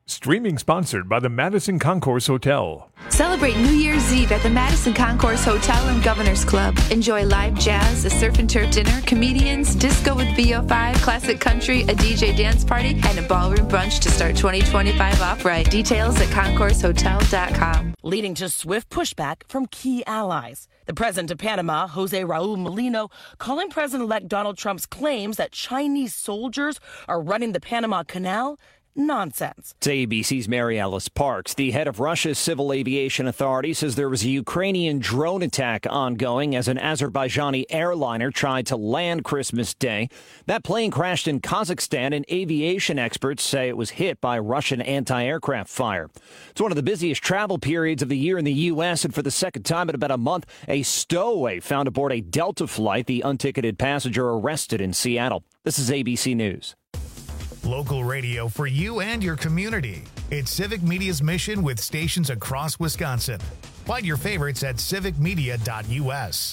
Streaming sponsored by the Madison Concourse Hotel. Celebrate New Year's Eve at the Madison Concourse Hotel and Governor's Club. Enjoy live jazz, a surf and turf dinner, comedians, disco with VO5, classic country, a DJ dance party, and a ballroom brunch to start 2025 off right. Details at concoursehotel.com. Leading to swift pushback from key allies. The president of Panama, Jose Raul Molino, calling President-elect Donald Trump's claims that Chinese soldiers are running the Panama Canal nonsense. To ABC's Mary Alice Parks, the head of Russia's Civil Aviation Authority says there was a Ukrainian drone attack ongoing as an Azerbaijani airliner tried to land Christmas Day. That plane crashed in Kazakhstan, and aviation experts say it was hit by Russian anti-aircraft fire. It's one of the busiest travel periods of the year in the U.S., and for the second time in about a month, a stowaway found aboard a Delta flight. The unticketed passenger arrested in Seattle. This is ABC News. Local radio for you and your community. It's Civic Media's mission with stations across Wisconsin. Find your favorites at civicmedia.us.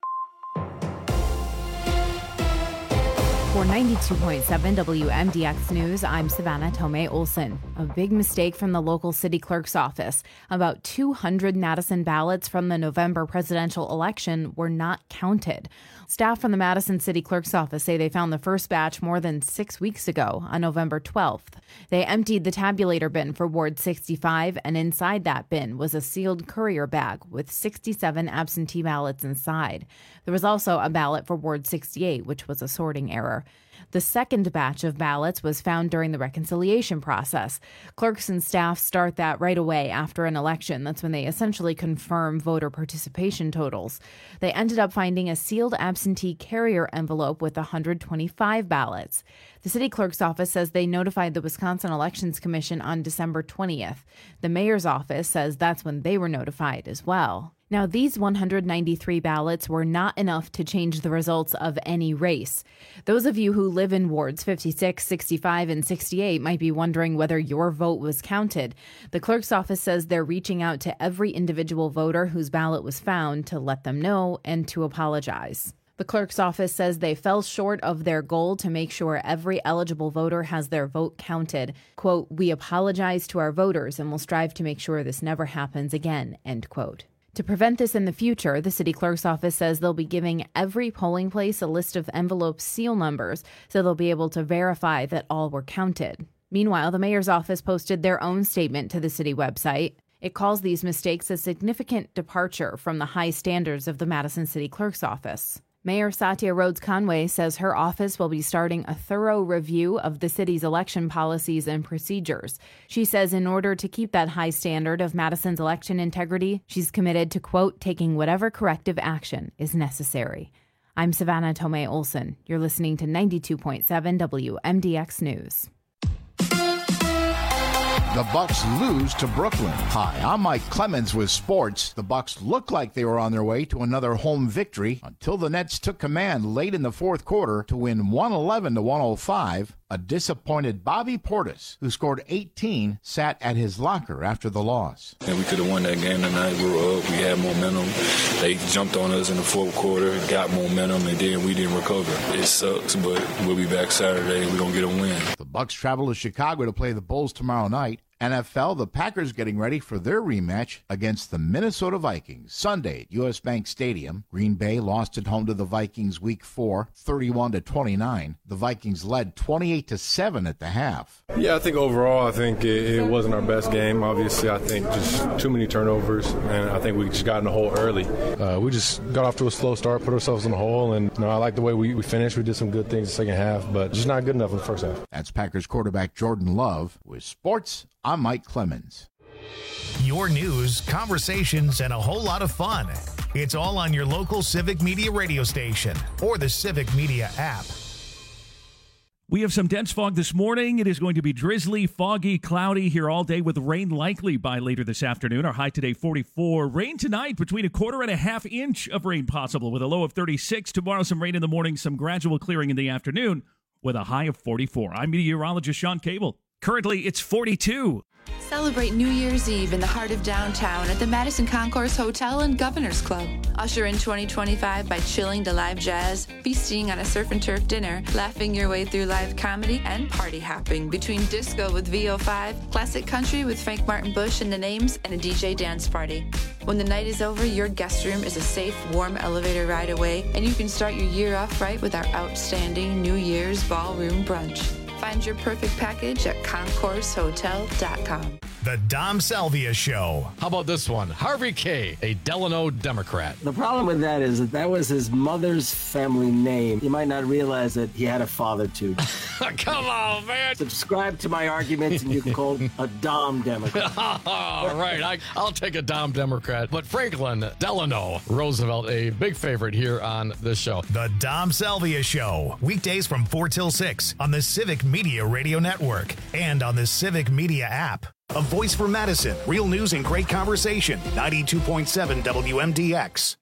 For 92.7 WMDX News, I'm Savannah Tomei Olson. A big mistake from the local city clerk's office. About 200 Madison ballots from the November presidential election were not counted. Staff from the Madison City Clerk's office say they found the first batch more than 6 weeks ago on November 12th. They emptied the tabulator bin for Ward 65, and inside that bin was a sealed courier bag with 67 absentee ballots inside. There was also a ballot for Ward 68, which was a sorting error. The second batch of ballots was found during the reconciliation process. Clerks and staff start that right away after an election. That's when they essentially confirm voter participation totals. They ended up finding a sealed absentee carrier envelope with 125 ballots. The city clerk's office says they notified the Wisconsin Elections Commission on December 20th. The mayor's office says that's when they were notified as well. Now, these 193 ballots were not enough to change the results of any race. Those of you who live in wards 56, 65, and 68 might be wondering whether your vote was counted. The clerk's office says they're reaching out to every individual voter whose ballot was found to let them know and to apologize. The clerk's office says they fell short of their goal to make sure every eligible voter has their vote counted. Quote, "We apologize to our voters and will strive to make sure this never happens again," end quote. To prevent this in the future, the city clerk's office says they'll be giving every polling place a list of envelope seal numbers so they'll be able to verify that all were counted. Meanwhile, the mayor's office posted their own statement to the city website. It calls these mistakes a significant departure from the high standards of the Madison City Clerk's office. Mayor Satya Rhodes Conway says her office will be starting a thorough review of the city's election policies and procedures. She says in order to keep that high standard of Madison's election integrity, she's committed to, quote, taking whatever corrective action is necessary. I'm Savannah Tomei Olson. You're listening to 92.7 WMDX News. The Bucks lose to Brooklyn. Hi, I'm Mike Clemens with sports. The Bucks looked like they were on their way to another home victory until the Nets took command late in the fourth quarter to win 111-105. A disappointed Bobby Portis, who scored 18, sat at his locker after the loss. And we could have won that game tonight. We were up. We had momentum. They jumped on us in the fourth quarter, got momentum, and then we didn't recover. It sucks, but we'll be back Saturday. We're going to get a win. The Bucks travel to Chicago to play the Bulls tomorrow night. NFL, the Packers getting ready for their rematch against the Minnesota Vikings Sunday at U.S. Bank Stadium. Green Bay lost at home to the Vikings Week 4, 31-29. The Vikings led 28-7 at the half. Yeah, I think overall, it wasn't our best game. Obviously, I think just too many turnovers, and I think we just got in the hole early. We just got off to a slow start, put ourselves in the hole, and I like the way we finished. We did some good things in the second half, but just not good enough in the first half. That's Packers quarterback Jordan Love. With sports, I'm Mike Clemens. Your news, conversations, and a whole lot of fun. It's all on your local Civic Media radio station or the Civic Media app. We have some dense fog this morning. It is going to be drizzly, foggy, cloudy here all day with rain likely by later this afternoon. Our high today, 44. Rain tonight, between 1/4 and 1/2 inch of rain possible with a low of 36. Tomorrow, some rain in the morning, some gradual clearing in the afternoon with a high of 44. I'm meteorologist Sean Cable. Currently, it's 42. Celebrate New Year's Eve in the heart of downtown at the Madison Concourse Hotel and Governor's Club. Usher in 2025 by chilling to live jazz, feasting on a surf and turf dinner, laughing your way through live comedy, and party hopping between disco with VO5, classic country with Frank Martin Bush and the Names, and a DJ dance party. When the night is over, your guest room is a safe, warm elevator ride away, and you can start your year off right with our outstanding New Year's ballroom brunch. Find your perfect package at concoursehotel.com. The Dom Salvia Show. How about this one? Harvey K., a Delano Democrat. The problem with that is that was his mother's family name. You might not realize that he had a father, too. Come on, man. Subscribe to my arguments and you can call a Dom Democrat. All right, I'll take a Dom Democrat. But Franklin Delano Roosevelt, a big favorite here on this show. The Dom Salvia Show. Weekdays from 4 till 6 on the Civic Media Radio Network and on the Civic Media app. A voice for Madison. Real news and great conversation. 92.7 WMDX.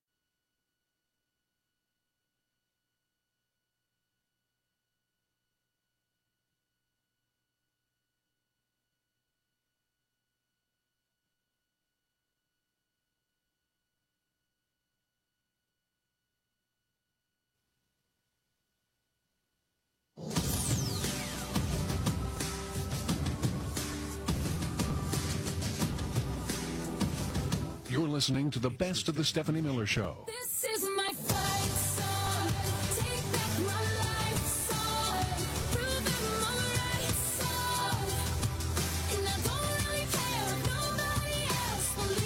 You're listening to the best of the Stephanie Miller Show. This is my fight song. Take back my life song. Prove I'm alright song. And I don't really care if nobody else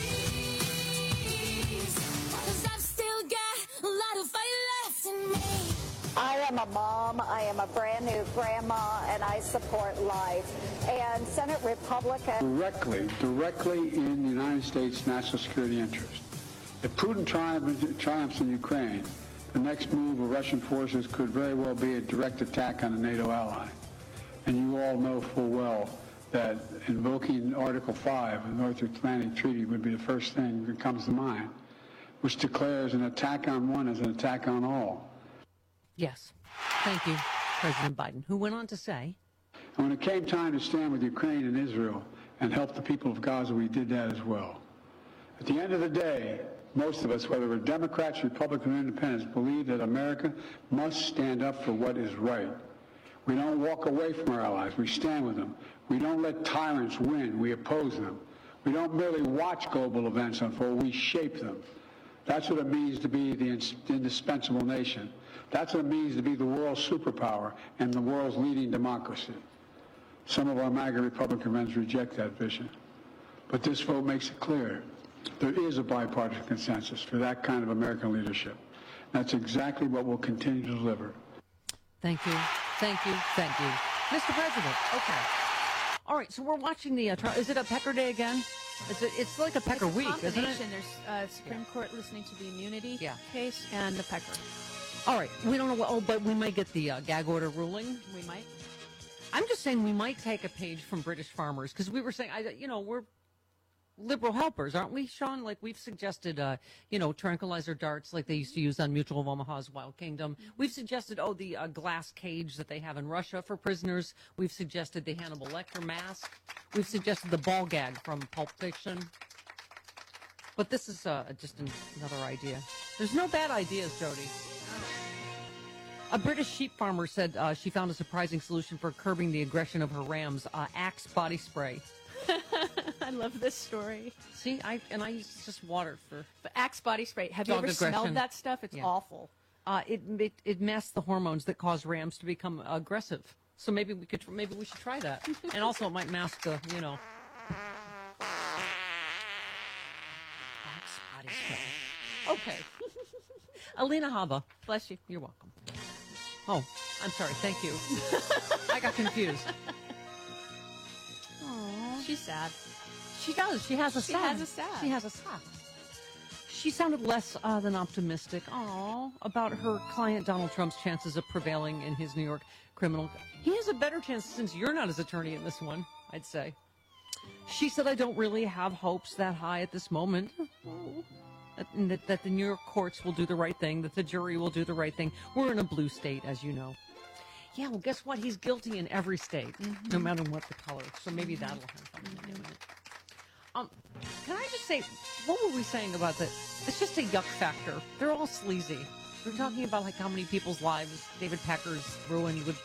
believes. 'Cause I've still got a lot of fight left in me. I am a mom, I am a brand new grandma, and I support life. And Senate Republican... Directly in the United States' national security interest. If Putin triumphs in Ukraine, the next move of Russian forces could very well be a direct attack on a NATO ally. And you all know full well that invoking Article 5 of the North Atlantic Treaty would be the first thing that comes to mind, which declares an attack on one as an attack on all. Yes. Thank you, President Biden, who went on to say, and when it came time to stand with Ukraine and Israel and help the people of Gaza, we did that as well. At the end of the day, most of us, whether we're Democrats, Republicans, or Independents, believe that America must stand up for what is right. We don't walk away from our allies. We stand with them. We don't let tyrants win. We oppose them. We don't merely watch global events unfold. We shape them. That's what it means to be the indispensable nation. That's what it means to be the world's superpower and the world's leading democracy. Some of our MAGA Republican friends reject that vision. But this vote makes it clear there is a bipartisan consensus for that kind of American leadership. That's exactly what we'll continue to deliver. Thank you. Thank you. Thank you. Mr. President, okay. All right, so we're watching the trial. Is it a Pecker Day again? It's like a Pecker week, isn't it? There's Supreme Court listening to the immunity case and the Pecker. All right, we don't know what, but we might get the gag order ruling. We might. I'm just saying we might take a page from British farmers because we were saying, we're liberal helpers, aren't we, Sean? Like we've suggested, tranquilizer darts like they used to use on Mutual of Omaha's Wild Kingdom. We've suggested, the glass cage that they have in Russia for prisoners. We've suggested the Hannibal Lecter mask. We've suggested the ball gag from Pulp Fiction. But this is just another idea. There's no bad ideas, Jody. A British sheep farmer said she found a surprising solution for curbing the aggression of her rams, Axe body spray. I love this story. See, I use just water for Axe body spray. Have you ever smelled that stuff? It's awful. It masks the hormones that cause rams to become aggressive. So maybe we should try that. And also it might mask the, Axe body spray. Okay. Alina Haba. Bless you. You're welcome. Oh, I'm sorry. Thank you. I got confused. Aww. She's sad. She does. She has a sad. She has a sad. She sounded less than optimistic about her client Donald Trump's chances of prevailing in his New York criminal. He has a better chance since you're not his attorney in this one, I'd say. She said, I don't really have hopes that high at this moment. That the New York courts will do the right thing, that the jury will do the right thing. We're in a blue state, as you know. Yeah, well, guess what? He's guilty in every state, no matter what the color. So maybe that'll happen. Can I just say, what were we saying about this? It's just a yuck factor. They're all sleazy. We're talking about like how many people's lives David Packer's ruined with.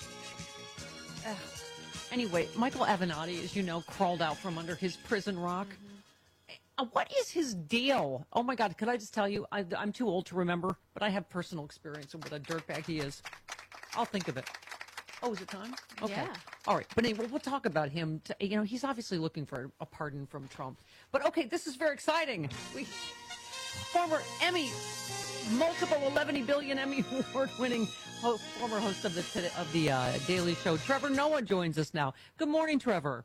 Anyway, Michael Avenatti, as you know, crawled out from under his prison rock. What is his deal? Oh my God! Could I just tell you? I'm too old to remember, but I have personal experience of what a dirtbag he is. I'll think of it. Oh, is it time? Okay. Yeah. All right. But anyway, we'll talk about him. He's obviously looking for a pardon from Trump. But okay, this is very exciting. Former Emmy, multiple 11 billion Emmy award-winning former host of the Daily Show, Trevor Noah, joins us now. Good morning, Trevor.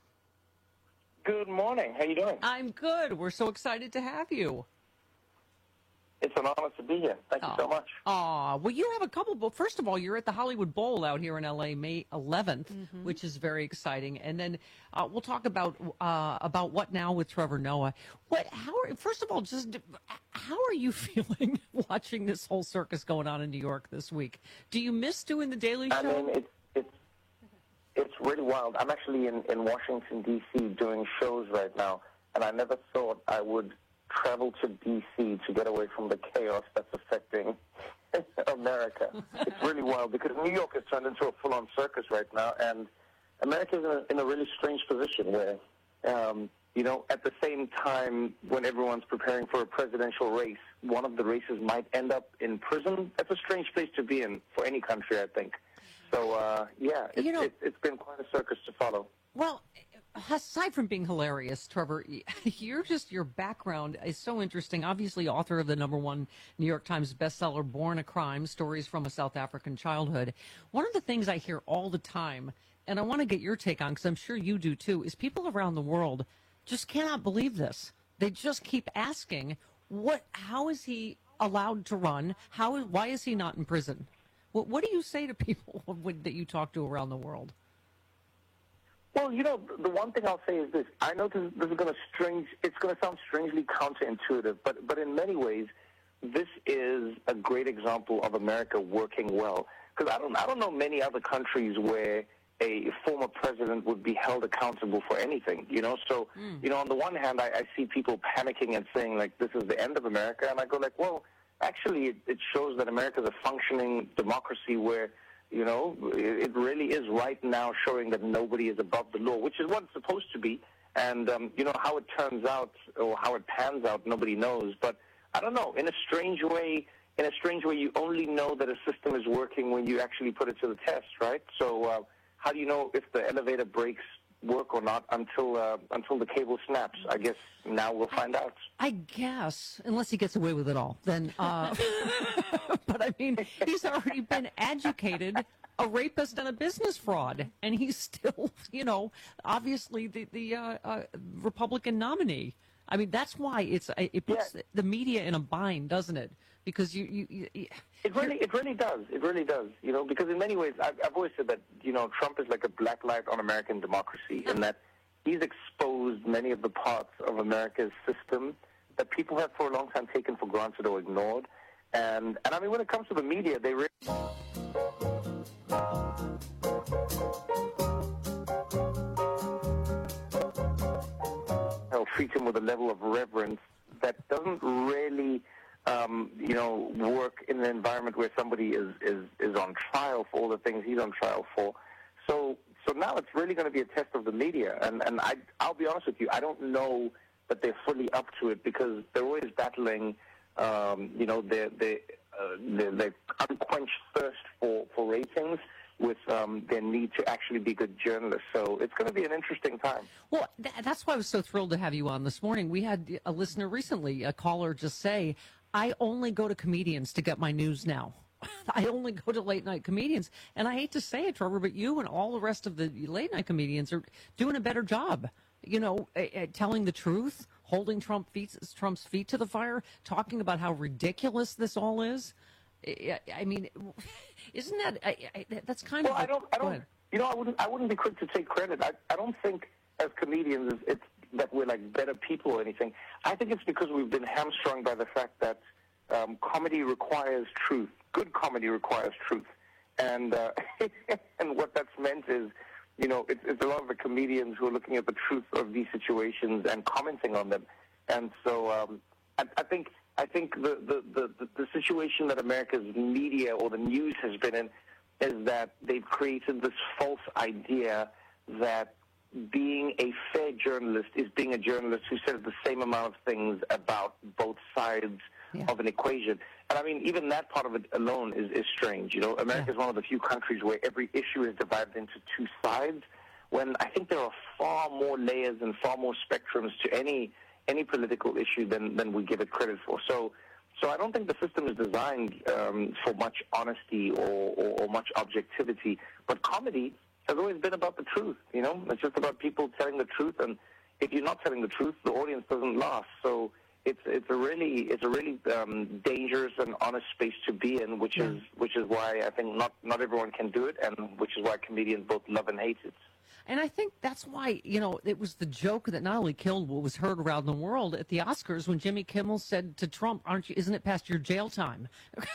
Good morning. How you doing? I'm good. We're so excited to have you. It's an honor to be here. Thank you so much. Well, you have a couple. Well, first of all, you're at the Hollywood Bowl out here in L.A. May 11th, which is very exciting. And then we'll talk about what now with Trevor Noah. First of all, just how are you feeling watching this whole circus going on in New York this week? Do you miss doing the Daily Show? I mean, it's really wild. I'm actually in Washington, D.C. doing shows right now, and I never thought I would travel to D.C. to get away from the chaos that's affecting America. It's really wild because New York has turned into a full-on circus right now, and America is in a really strange position where, at the same time when everyone's preparing for a presidential race, one of the races might end up in prison. That's a strange place to be in for any country, I think. So, it's been quite a circus to follow. Well, aside from being hilarious, Trevor, your background is so interesting. Obviously, author of the #1 New York Times bestseller, Born a Crime, Stories from a South African Childhood. One of the things I hear all the time, and I want to get your take on, because I'm sure you do too, is people around the world just cannot believe this. They just keep asking, how is he allowed to run? Why is he not in prison? What do you say to people that you talk to around the world? Well, the one thing I'll say is this. I know this is going to sound strangely counterintuitive, but in many ways, this is a great example of America working well. Because I don't know many other countries where a former president would be held accountable for anything, So, on the one hand, I see people panicking and saying, like, this is the end of America. And I go, like, well, actually, it shows that America is a functioning democracy where, it really is right now showing that nobody is above the law, which is what it's supposed to be. And, how it turns out or how it pans out, nobody knows. But I don't know. In a strange way, you only know that a system is working when you actually put it to the test, right? So how do you know if the elevator brakes work or not until the cable snaps? I guess now we'll find out. I guess, unless he gets away with it all, then. But I mean, he's already been adjudicated a rapist and a business fraud, and he's still, obviously the Republican nominee. I mean, that's why it puts the media in a bind, doesn't it? Because It really does. It really does. Because in many ways, I've always said that, Trump is like a black light on American democracy in that he's exposed many of the parts of America's system that people have for a long time taken for granted or ignored. And I mean, when it comes to the media, they really... They'll treat him with a level of reverence that doesn't really... work in an environment where somebody is on trial for all the things he's on trial for. So now it's really going to be a test of the media. And I'll be honest with you, I don't know that they're fully up to it because they're always battling, their unquenched thirst for ratings with their need to actually be good journalists. So it's going to be an interesting time. Well, that's why I was so thrilled to have you on this morning. We had a listener recently, a caller, just say, I only go to comedians to get my news now. I only go to late-night comedians. And I hate to say it, Trevor, but you and all the rest of the late-night comedians are doing a better job, at telling the truth, holding Trump's feet to the fire, talking about how ridiculous this all is. I mean, isn't that that's kind of... I wouldn't be quick to take credit. I don't think as comedians it's that we're like better people or anything. I think it's because we've been hamstrung by the fact that comedy requires truth. Good comedy requires truth. And and what that's meant is it's a lot of the comedians who are looking at the truth of these situations and commenting on them. And so I think the situation that America's media or the news has been in is that they've created this false idea that being a fair journalist is being a journalist who says the same amount of things about both sides of an equation. And I mean, even that part of it alone is strange. America is one of the few countries where every issue is divided into two sides, when I think there are far more layers and far more spectrums to any political issue than we give it credit for. So I don't think the system is designed for much honesty or much objectivity. But comedy has always been about the truth. It's just about people telling the truth. And if you're not telling the truth, the audience doesn't laugh. So it's a really dangerous and honest space to be in, which is why I think not everyone can do it, and which is why comedians both love and hate it. And I think that's why, it was the joke that not only killed what was heard around the world at the Oscars when Jimmy Kimmel said to Trump, isn't it past your jail time?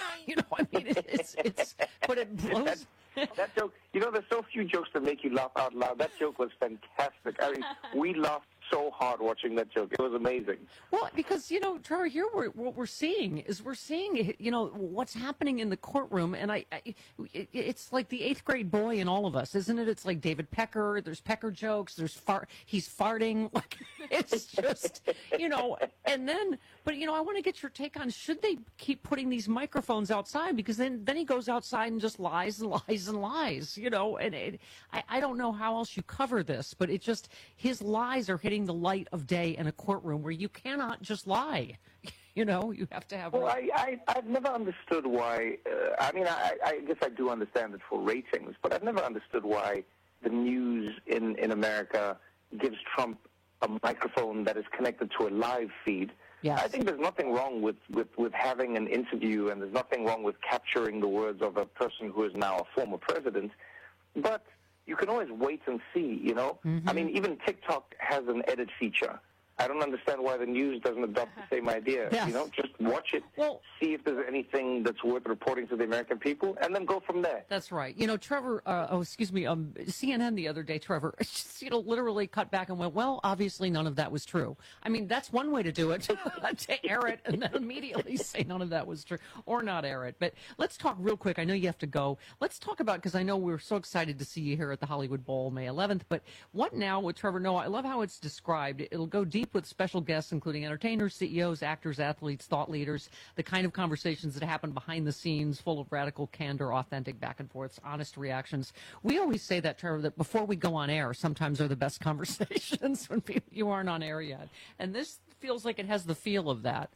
But it blows. That joke, there's so few jokes that make you laugh out loud. That joke was fantastic. I mean, we laughed so hard watching that joke. It was amazing. Well, because, Trevor, here what we're seeing, what's happening in the courtroom. And it's like the 8th grade boy in all of us, isn't it? It's like David Pecker. There's Pecker jokes. He's farting. Like, it's just, and then, but, I want to get your take on, should they keep putting these microphones outside? Because then he goes outside and just lies and lies and lies, and I don't know how else you cover this, but it just, his lies are hitting the light of day in a courtroom where you cannot just lie. You have to have... Well, I've never understood why... I guess I do understand it for ratings, but I've never understood why the news in America gives Trump a microphone that is connected to a live feed. Yes. I think there's nothing wrong with having an interview, and there's nothing wrong with capturing the words of a person who is now a former president, but you can always wait and see, Mm-hmm. I mean, even TikTok has an edit feature. I don't understand why the news doesn't adopt the same idea. Yes. Just watch it, see if there's anything that's worth reporting to the American people, and then go from there. That's right. Trevor, CNN the other day, Trevor, just, literally cut back and went, well, obviously none of that was true. I mean, that's one way to do it, to air it and then immediately say none of that was true, or not air it. But let's talk real quick. I know you have to go. Let's talk about, because I know we're so excited to see you here at the Hollywood Bowl May 11th, but what now with Trevor Noah? I love how it's described. It'll go deep with special guests, including entertainers, CEOs, actors, athletes, thought leaders, the kind of conversations that happen behind the scenes, full of radical candor, authentic back and forths, honest reactions. We always say that, Trevor, that before we go on air, sometimes are the best conversations when you aren't on air yet. And this feels like it has the feel of that.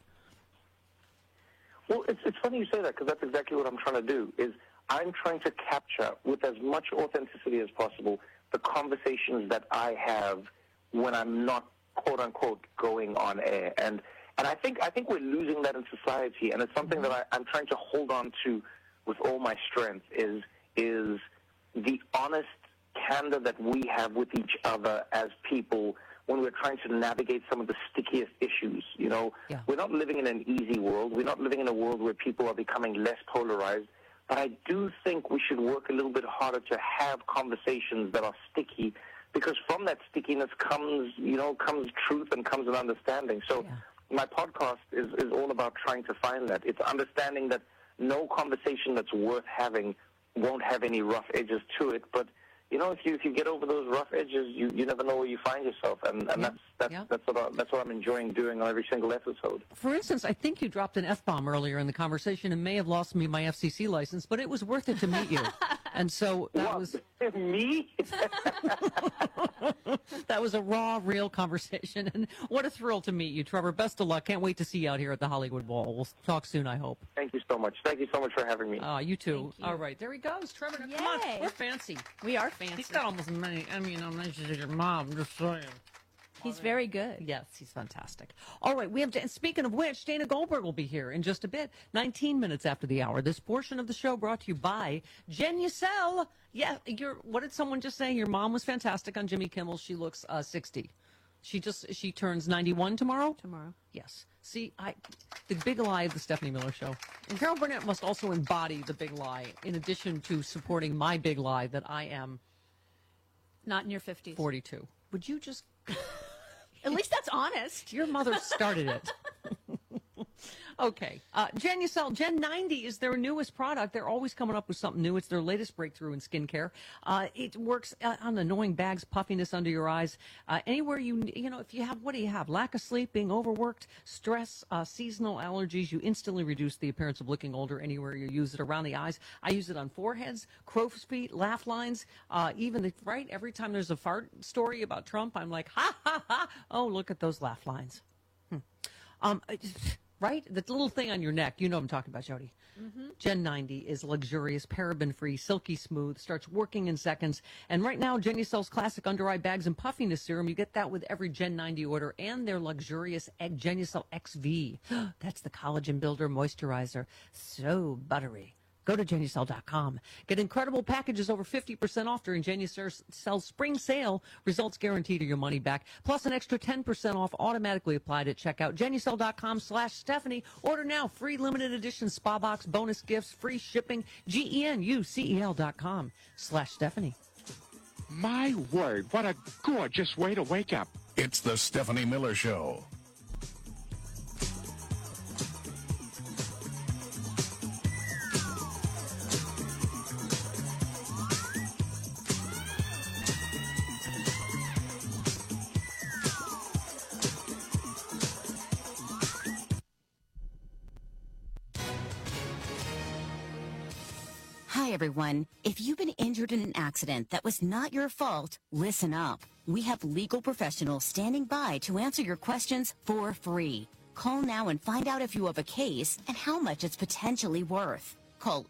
Well, it's funny you say that, because that's exactly what I'm trying to do, is I'm trying to capture, with as much authenticity as possible, the conversations that I have when I'm not, quote unquote, going on air. And I think we're losing that in society, and it's something that I'm trying to hold on to with all my strength, is the honest candor that we have with each other as people when we're trying to navigate some of the stickiest issues. We're not living in an easy world. We're not living in a world where people are becoming less polarized. But I do think we should work a little bit harder to have conversations that are sticky, because from that stickiness comes truth and comes an understanding. So my podcast is all about trying to find that. It's understanding that no conversation that's worth having won't have any rough edges to it. But, if you get over those rough edges, you never know where you find yourself. And that's what I'm enjoying doing on every single episode. For instance, I think you dropped an F-bomb earlier in the conversation and may have lost me my FCC license, but it was worth it to meet you. And so that was... Me? That was a raw, real conversation. And what a thrill to meet you, Trevor. Best of luck. Can't wait to see you out here at the Hollywood Bowl. We'll talk soon, I hope. Thank you so much. Thank you so much for having me. You too. All right. There he goes. Trevor, come on. We're fancy. We are fancy. He's got almost many. I mean, I'm nicer than your mom. Just saying. He's very good. Yes, he's fantastic. All right, we have to, and speaking of which, Dana Goldberg will be here in just a bit, 19 minutes after the hour. This portion of the show brought to you by Jen Yesel. Yeah, what did someone just say? Your mom was fantastic on Jimmy Kimmel. She looks 60. She turns 91 tomorrow? Tomorrow. Yes. See, the big lie of the Stephanie Miller Show. And Carol Burnett must also embody the big lie, in addition to supporting my big lie that I am Not in your 50s. 42. Would you just... At least that's honest. Your mother started it. Okay. Genucel Gen 90 is their newest product. They're always coming up with something new. It's their latest breakthrough in skincare. It works on annoying bags, puffiness under your eyes. Anywhere if you have, what do you have? Lack of sleep, being overworked, stress, seasonal allergies, you instantly reduce the appearance of looking older anywhere you use it around the eyes. I use it on foreheads, crow's feet, laugh lines, every time there's a fart story about Trump, I'm like, ha, ha, ha. Oh, look at those laugh lines. Right? The little thing on your neck, you know what I'm talking about, Jody. Mm-hmm. Gen 90 is luxurious, paraben-free, silky smooth, starts working in seconds. And right now, Genucel's classic under-eye bags and puffiness serum, you get that with every Gen 90 order, and their luxurious Genucel XV. That's the collagen builder moisturizer. So buttery. Go to Genucel.com. Get incredible packages over 50% off during Genucel's spring sale. Results guaranteed or your money back. Plus an extra 10% off automatically applied at checkout. Genucel.com/Stephanie. Order now. Free limited edition spa box, bonus gifts, free shipping. GENUCEL.com/Stephanie. My word, what a gorgeous way to wake up. It's the Stephanie Miller Show. Hi, everyone. If you've been injured in an accident that was not your fault, listen up. We have legal professionals standing by to answer your questions for free. Call now and find out if you have a case and how much it's potentially worth. Call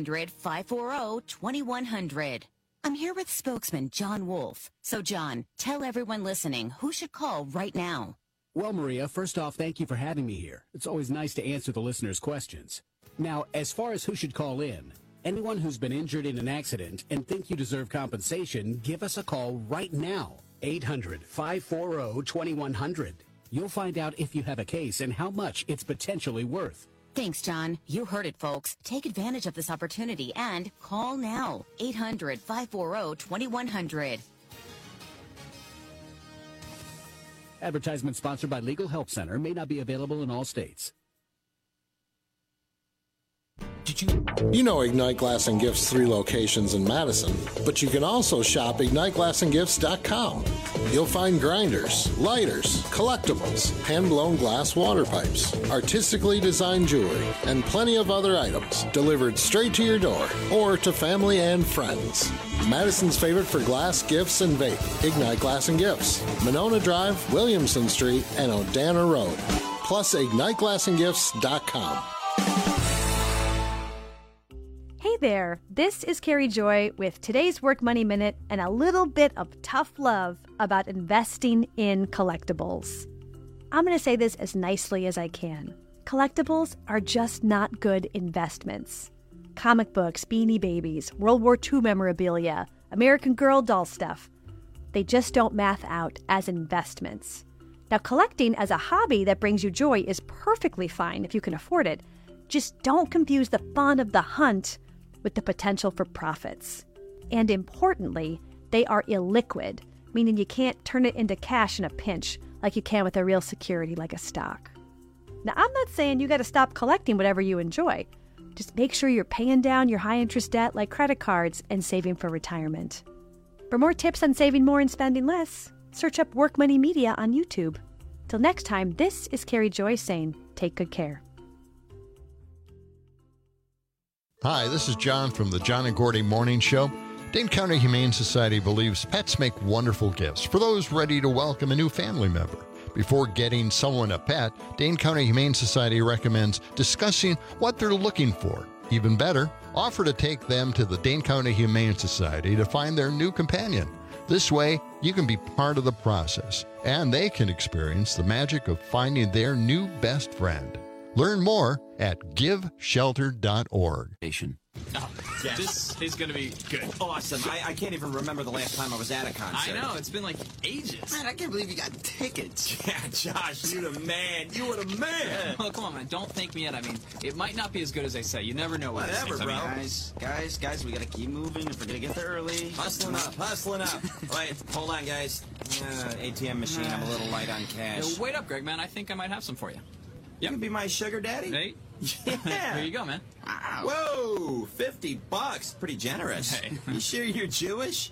800-540-2100. I'm here with spokesman John Wolf. So, John, tell everyone listening who should call right now. Well, Maria, first off, thank you for having me here. It's always nice to answer the listeners' questions. Now, as far as who should call in, anyone who's been injured in an accident and think you deserve compensation, give us a call right now. 800-540-2100. You'll find out if you have a case and how much it's potentially worth. Thanks, John. You heard it, folks. Take advantage of this opportunity and call now. 800-540-2100. Advertisement sponsored by Legal Help Center. May not be available in all states. You know Ignite Glass and Gifts 3 locations in Madison, but you can also shop IgniteGlassandGifts.com. You'll find grinders, lighters, collectibles, hand-blown glass water pipes, artistically designed jewelry, and plenty of other items delivered straight to your door or to family and friends. Madison's favorite for glass, gifts, and vape, Ignite Glass and Gifts, Monona Drive, Williamson Street, and Odana Road. Plus IgniteGlassandGifts.com. Hey there, this is Carrie Joy with today's Work Money Minute and a little bit of tough love about investing in collectibles. I'm going to say this as nicely as I can. Collectibles are just not good investments. Comic books, Beanie Babies, World War II memorabilia, American Girl doll stuff. They just don't math out as investments. Now, collecting as a hobby that brings you joy is perfectly fine if you can afford it. Just don't confuse the fun of the hunt with the potential for profits. And importantly, they are illiquid, meaning you can't turn it into cash in a pinch like you can with a real security like a stock. Now, I'm not saying you got to stop collecting whatever you enjoy. Just make sure you're paying down your high-interest debt like credit cards and saving for retirement. For more tips on saving more and spending less, search up Work Money Media on YouTube. Till next time, this is Carrie Joy saying, take good care. Hi, this is John from the John and Gordy Morning Show. Dane County Humane Society believes pets make wonderful gifts for those ready to welcome a new family member. Before getting someone a pet, Dane County Humane Society recommends discussing what they're looking for. Even better, offer to take them to the Dane County Humane Society to find their new companion. This way, you can be part of the process, and they can experience the magic of finding their new best friend. Learn more at GiveShelter.org. Yes. This is going to be good. Awesome. I can't even remember the last time I was at a concert. I know. It's been like ages. Man, I can't believe you got tickets. Yeah, Josh, you the man. You were the man. Well, come on, man. Don't thank me yet. I mean, it might not be as good as they say. You never know what Whatever, these bro. things. Guys, we gotta keep moving if we're gonna get there early. Hustling up. Wait, hold on, guys. ATM machine, I'm a little light on cash. Wait up, Greg, man. I think I might have some for you. You can be my sugar daddy? Hey. Yeah. Here you go, man. Wow. Whoa, $50. Pretty generous. Hey. You sure you're Jewish?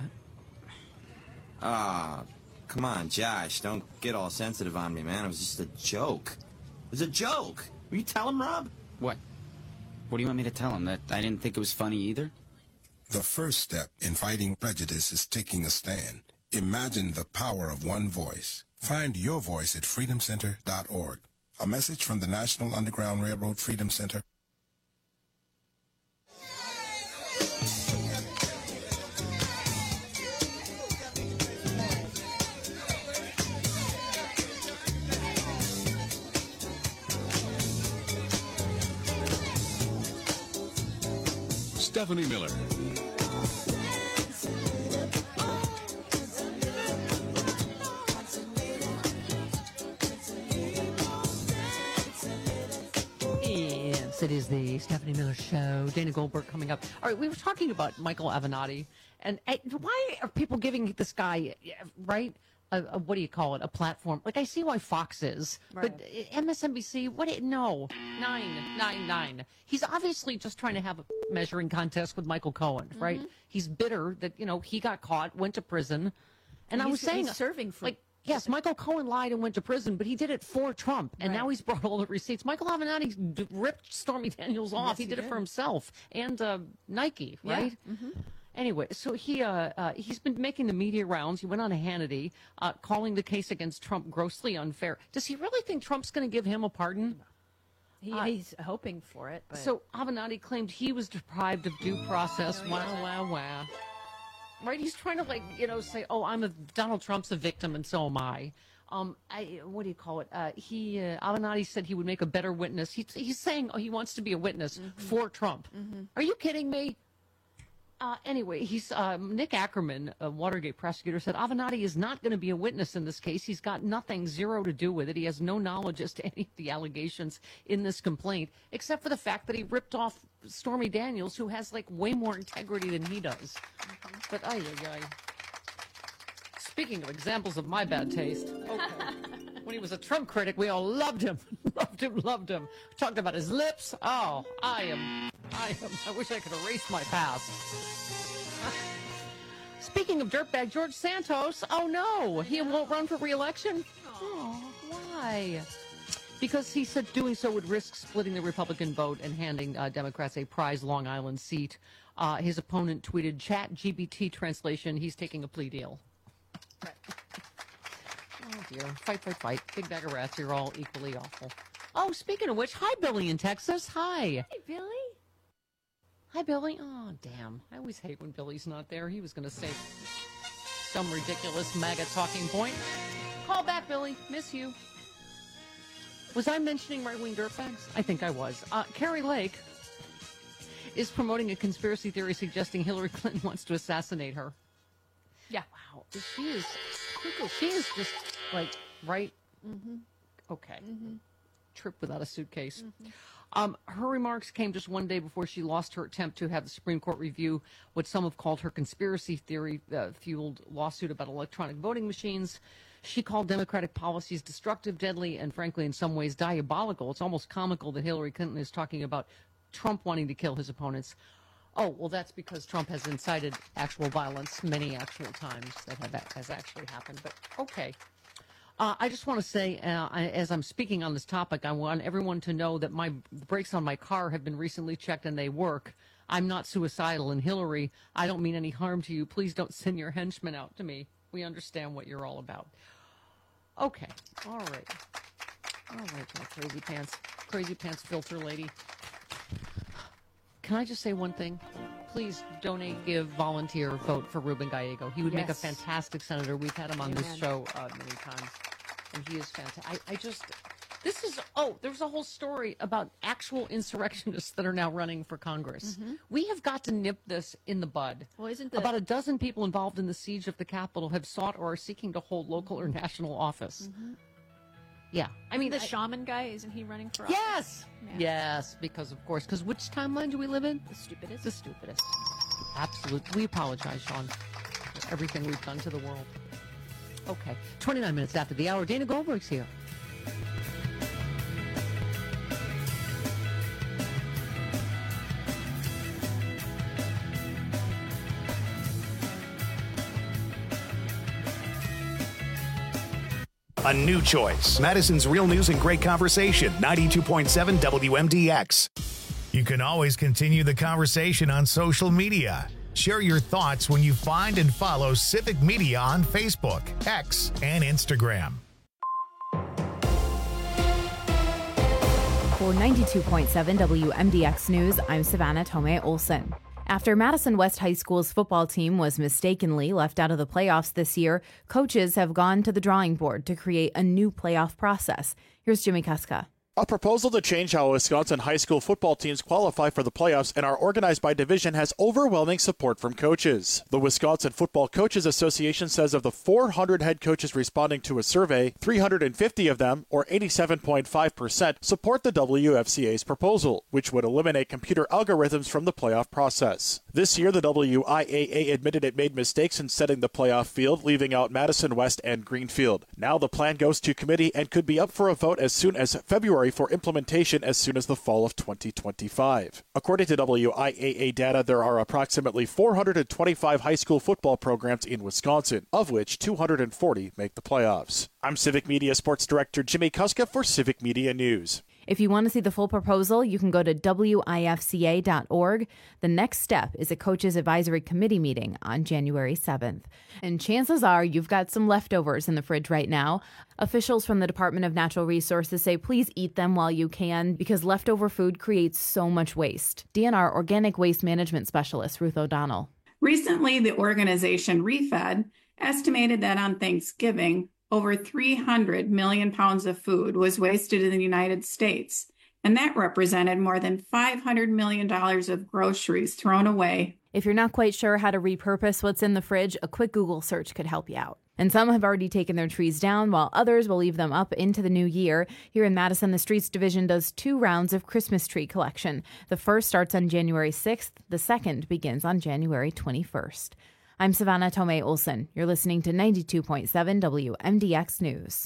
Come on, Josh. Don't get all sensitive on me, man. It was just a joke. It was a joke. Will you tell him, Rob? What? What do you want me to tell him? That I didn't think it was funny either? The first step in fighting prejudice is taking a stand. Imagine the power of one voice. Find your voice at freedomcenter.org. A message from the National Underground Railroad Freedom Center. Stephanie Miller. Yes, it is the Stephanie Miller Show. Dana Goldberg coming up. All right, we were talking about Michael Avenatti, and why are people giving this guy, right? What do you call it? A platform? Like, I see why Fox is, but MSNBC, no, 999. He's obviously just trying to have a measuring contest with Michael Cohen, right? He's bitter that he got caught, went to prison, and I was saying, he's serving for. Yes, Michael Cohen lied and went to prison, but he did it for Trump, and now he's brought all the receipts. Michael Avenatti ripped Stormy Daniels off. Yes, he did it for himself and Nike, right? Yeah. Mm-hmm. Anyway, so he's been making the media rounds. He went on a Hannity, calling the case against Trump grossly unfair. Does he really think Trump's going to give him a pardon? He's hoping for it. But. So Avenatti claimed he was deprived of due process. Wow. Right, he's trying to say, "Oh, Donald Trump's a victim, and so am I." What do you call it? Avenatti said he would make a better witness. He's saying, he wants to be a witness for Trump. Are you kidding me? Anyway, Nick Ackerman, a Watergate prosecutor, said Avenatti is not going to be a witness in this case. He's got zero to do with it. He has no knowledge as to any of the allegations in this complaint, except for the fact that he ripped off Stormy Daniels, who has way more integrity than he does. But speaking of examples of my bad taste, when he was a Trump critic, we all loved him, loved him. Talked about his lips. Oh, I wish I could erase my past. Speaking of dirtbag George Santos, oh no, he won't run for re-election? Oh, why? Because he said doing so would risk splitting the Republican vote and handing Democrats a prize Long Island seat. His opponent tweeted, ChatGPT translation, he's taking a plea deal. Oh dear, fight. Big bag of rats, you're all equally awful. Oh, speaking of which, hi Billy in Texas, hi. Hey, Billy. Hi, Billy. Oh, damn. I always hate when Billy's not there. He was going to say some ridiculous MAGA talking point. Call back, Billy. Miss you. Was I mentioning right-wing dirtbags? I think I was. Carrie Lake is promoting a conspiracy theory suggesting Hillary Clinton wants to assassinate her. Yeah. Wow. She is just right? Mm-hmm. Okay. Trip without a suitcase. Her remarks came just one day before she lost her attempt to have the Supreme Court review what some have called her conspiracy theory-fueled lawsuit about electronic voting machines. She called Democratic policies destructive, deadly, and frankly, in some ways, diabolical. It's almost comical that Hillary Clinton is talking about Trump wanting to kill his opponents. Oh, well, that's because Trump has incited actual violence many actual times that has actually happened. But okay. I just want to say, as I'm speaking on this topic, I want everyone to know that my brakes on my car have been recently checked and they work. I'm not suicidal. And Hillary, I don't mean any harm to you. Please don't send your henchmen out to me. We understand what you're all about. Okay. All right, my crazy pants filter lady. Can I just say one thing? Please donate, give, volunteer, vote for Ruben Gallego. He would make a fantastic senator. We've had him on this show many times, and he is fantastic. This is, there's a whole story about actual insurrectionists that are now running for Congress. We have got to nip this in the bud. Well, isn't about a dozen people involved in the siege of the Capitol have sought or are seeking to hold local or national office. Yeah. I mean, the shaman guy, isn't he running for Yes! office? Yes, because of course, because which timeline do we live in? The stupidest. The stupidest. Absolutely. We apologize, Sean, for everything we've done to the world. Okay. 29 minutes after the hour, Dana Goldberg's here. A new choice. Madison's Real News and Great Conversation, 92.7 WMDX. You can always continue the conversation on social media. Share your thoughts when you find and follow Civic Media on Facebook, X, and Instagram. For 92.7 WMDX News, I'm Savannah Tomei Olson. After Madison West High School's football team was mistakenly left out of the playoffs this year, coaches have gone to the drawing board to create a new playoff process. Here's Jimmy Kuska. A proposal to change how Wisconsin high school football teams qualify for the playoffs and are organized by division has overwhelming support from coaches. The Wisconsin Football Coaches Association says of the 400 head coaches responding to a survey, 350 of them, or 87.5%, support the WFCA's proposal, which would eliminate computer algorithms from the playoff process. This year, the WIAA admitted it made mistakes in setting the playoff field, leaving out Madison West and Greenfield. Now the plan goes to committee and could be up for a vote as soon as February for implementation as soon as the fall of 2025. According to WIAA data, there are approximately 425 high school football programs in Wisconsin, of which 240 make the playoffs. I'm Civic Media Sports Director Jimmy Kuska for Civic Media News. If you want to see the full proposal, you can go to WIFCA.org. The next step is a coaches advisory committee meeting on January 7th. And chances are you've got some leftovers in the fridge right now. Officials from the Department of Natural Resources say please eat them while you can because leftover food creates so much waste. DNR Organic Waste Management Specialist Ruth O'Donnell. Recently, the organization ReFed estimated that on Thanksgiving, over 300 million pounds of food was wasted in the United States, and that represented more than $500 million of groceries thrown away. If you're not quite sure how to repurpose what's in the fridge, a quick Google search could help you out. And some have already taken their trees down, while others will leave them up into the new year. Here in Madison, the Streets Division does 2 rounds of Christmas tree collection. The first starts on January 6th. The second begins on January 21st. I'm Savannah Tomei Olson. You're listening to 92.7 WMDX News.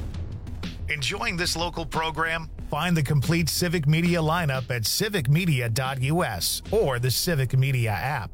Enjoying this local program? Find the complete Civic Media lineup at civicmedia.us or the Civic Media app.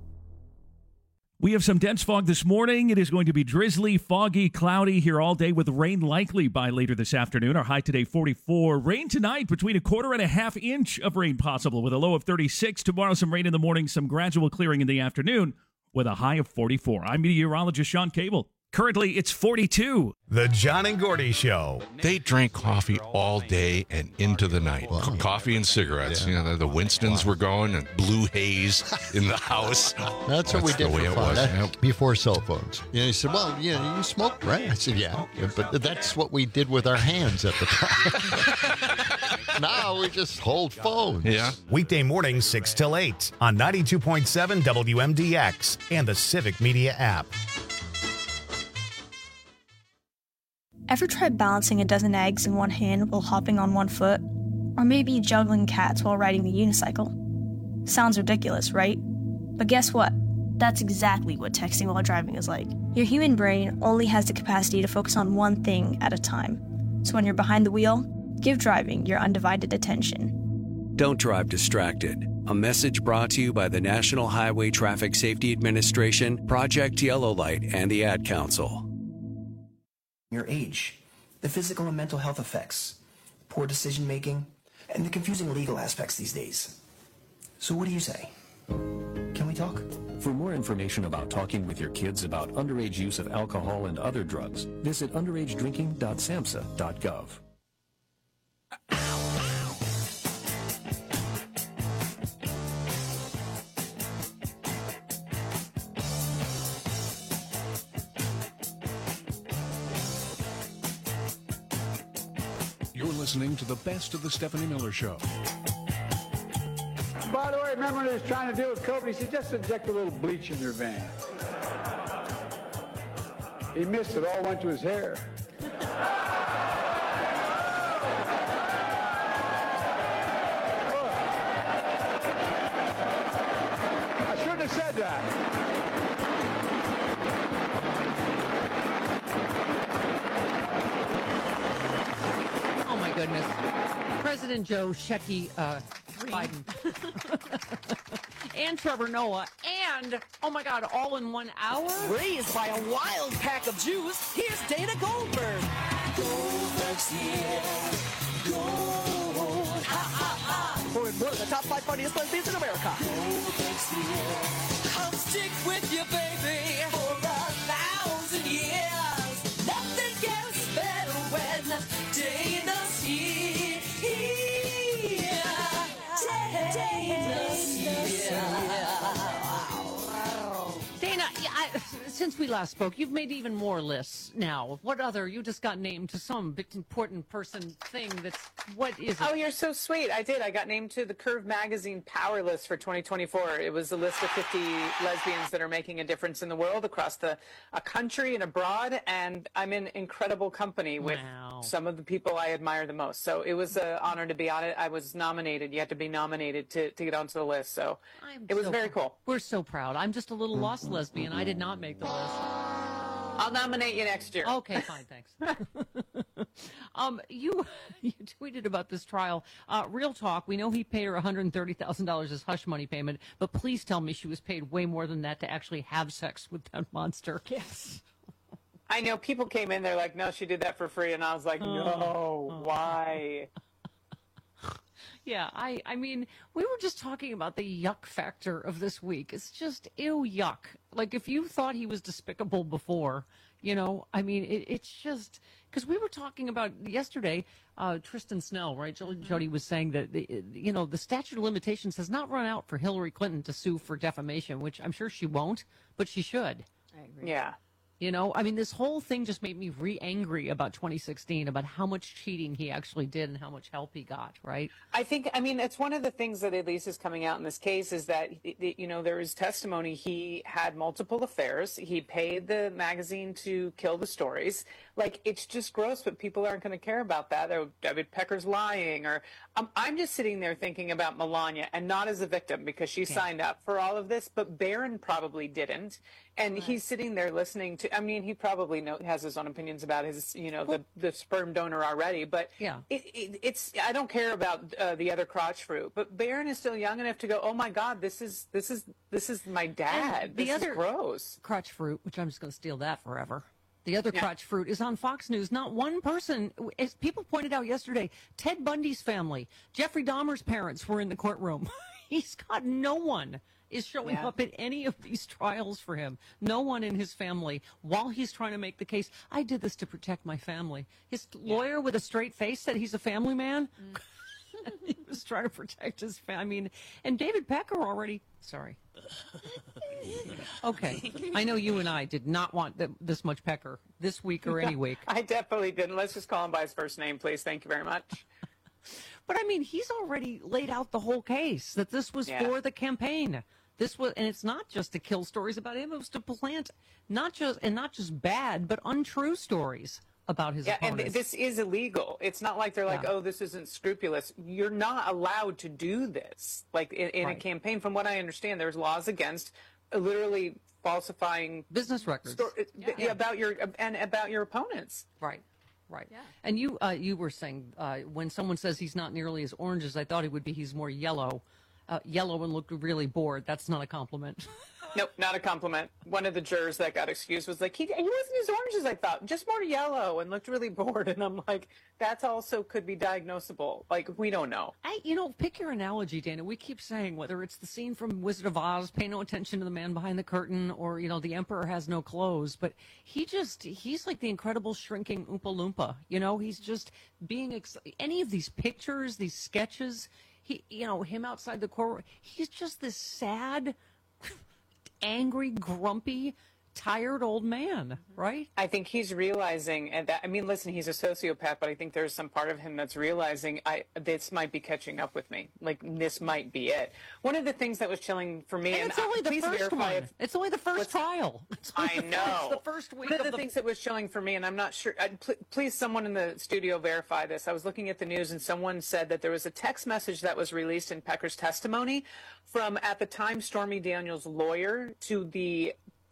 We have some dense fog this morning. It is going to be drizzly, foggy, cloudy here all day with rain likely by later this afternoon. Our high today, 44. Rain tonight, between 1/4 and 1/2 inch of rain possible with a low of 36. Tomorrow, some rain in the morning, some gradual clearing in the afternoon with a high of 44. I'm meteorologist Sean Cable. Currently, it's 42. The John and Gordy Show. They drank coffee all day and into the night. Wow. Coffee and cigarettes. Yeah. You know, the Winstons were going and blue haze in the house. That's what we did the way for it fun. was. That- before cell phones. You know, he said, well, you know, you smoked, right? I said, yeah. But that's what we did with our hands at the time. Now we just hold phones. Yeah. Weekday mornings 6 till 8 on 92.7 WMDX and the Civic Media app. Ever tried balancing a dozen eggs in one hand while hopping on one foot? Or maybe juggling cats while riding the unicycle? Sounds ridiculous, right? But guess what? That's exactly what texting while driving is like. Your human brain only has the capacity to focus on one thing at a time. So when you're behind the wheel, give driving your undivided attention. Don't drive distracted. A message brought to you by the National Highway Traffic Safety Administration, Project Yellow Light, and the Ad Council. Your age, the physical and mental health effects, poor decision making, and the confusing legal aspects these days. So what do you say? Can we talk? For more information about talking with your kids about underage use of alcohol and other drugs, visit underagedrinking.samhsa.gov. You're listening to the best of the Stephanie Miller Show. By the way, remember when he was trying to deal with COVID? He said, just inject a little bleach in your vein. He missed it. All went to his hair. I shouldn't have said that. Oh, my goodness. President Joe Shecky Biden. And Trevor Noah. And, oh, my God, all in 1 hour? Raised by a wild pack of Jews, here's Dana Goldberg. Goldberg's here. Gold. Ha, ha, ha. For one of the top 5 funniest lesbians in America. Goldberg's here. Come stick with you, baby, for 1,000 years. Nothing gets better when Dana's here. Dana's here. Dana, since we last spoke, you've made even more lists now. What other? You just got named to some big important person thing that's, what is it? Oh, you're so sweet. I did. I got named to the Curve Magazine Power List for 2024. It was a list of 50 lesbians that are making a difference in the world across a country and abroad, and I'm in incredible company with some of the people I admire the most. So it was an honor to be on it. I was nominated. You had to be nominated to get onto the list, so it was very cool. We're so proud. I'm just a little lost lesbian. I did not make the list. I'll nominate you next year. Okay, fine, thanks. You tweeted about this trial. Real talk, we know he paid her $130,000 as hush money payment, but please tell me she was paid way more than that to actually have sex with that monster. Yes. I know people came in, they're like, no, she did that for free. And I was like, no, why? Yeah, I mean, we were just talking about the yuck factor of this week. It's just, ew, yuck. Like, if you thought he was despicable before, you know, I mean, it's just, because we were talking about yesterday, Tristan Snell, right? Jody was saying that, the statute of limitations has not run out for Hillary Clinton to sue for defamation, which I'm sure she won't, but she should. I agree. Yeah. You know, I mean, this whole thing just made me re-angry about 2016, about how much cheating he actually did and how much help he got, right? I mean, it's one of the things that at least is coming out in this case is that, there is testimony. He had multiple affairs. He paid the magazine to kill the stories. Like, it's just gross, but people aren't going to care about that. Or David Pecker's lying. Or I'm just sitting there thinking about Melania, and not as a victim because she signed up for all of this, but Barron probably didn't. And he's sitting there listening to, I mean, he probably has his own opinions about his, the sperm donor already, but it's, I don't care about the other crotch fruit, but Barron is still young enough to go, oh my God, this is my dad. This is gross. Crotch fruit, which I'm just going to steal that forever. The other crotch fruit is on Fox News. Not one person, as people pointed out yesterday, Ted Bundy's family, Jeffrey Dahmer's parents were in the courtroom. He's got no one is showing up at any of these trials for him. No one in his family while he's trying to make the case. I did this to protect my family. His lawyer with a straight face said he's a family man. He was trying to protect his family. I mean, and David Pecker already. Sorry. Okay. I know you and I did not want this much Pecker this week or any week. I definitely didn't. Let's just call him by his first name, please. Thank you very much. But I mean, he's already laid out the whole case that this was for the campaign. This was, and it's not just to kill stories about him. It was to plant not just bad, but untrue stories about his opponents. And this is illegal. It's not like they're like, oh, this isn't scrupulous. You're not allowed to do this. Like in a campaign, from what I understand, there's laws against literally falsifying business records about your opponents. Right. Right. Yeah. And you were saying when someone says he's not nearly as orange as I thought he would be, he's more yellow. Yellow and looked really bored. That's not a compliment. Nope, not a compliment. One of the jurors that got excused was like, he wasn't as orange as I thought, just more yellow and looked really bored. And I'm like, that's also could be diagnosable. Like, we don't know. Pick your analogy, Dana. We keep saying whether it's the scene from Wizard of Oz, pay no attention to the man behind the curtain, or, the emperor has no clothes. But he's like the incredible shrinking Oompa Loompa. He's just being, any of these pictures, these sketches, him outside the court, he's just this sad, angry, grumpy, tired old man, right? I think he's realizing, and that, I mean, listen, he's a sociopath, but I think there's some part of him that's realizing this might be catching up with me. Like, this might be it. One of the things that was chilling for me, and it's only the first one. It's only the first trial. I know. The first week. One of the things that was chilling for me, and I'm not sure, please, someone in the studio verify this. I was looking at the news, and someone said that there was a text message that was released in Pecker's testimony from, at the time, Stormy Daniels' lawyer to the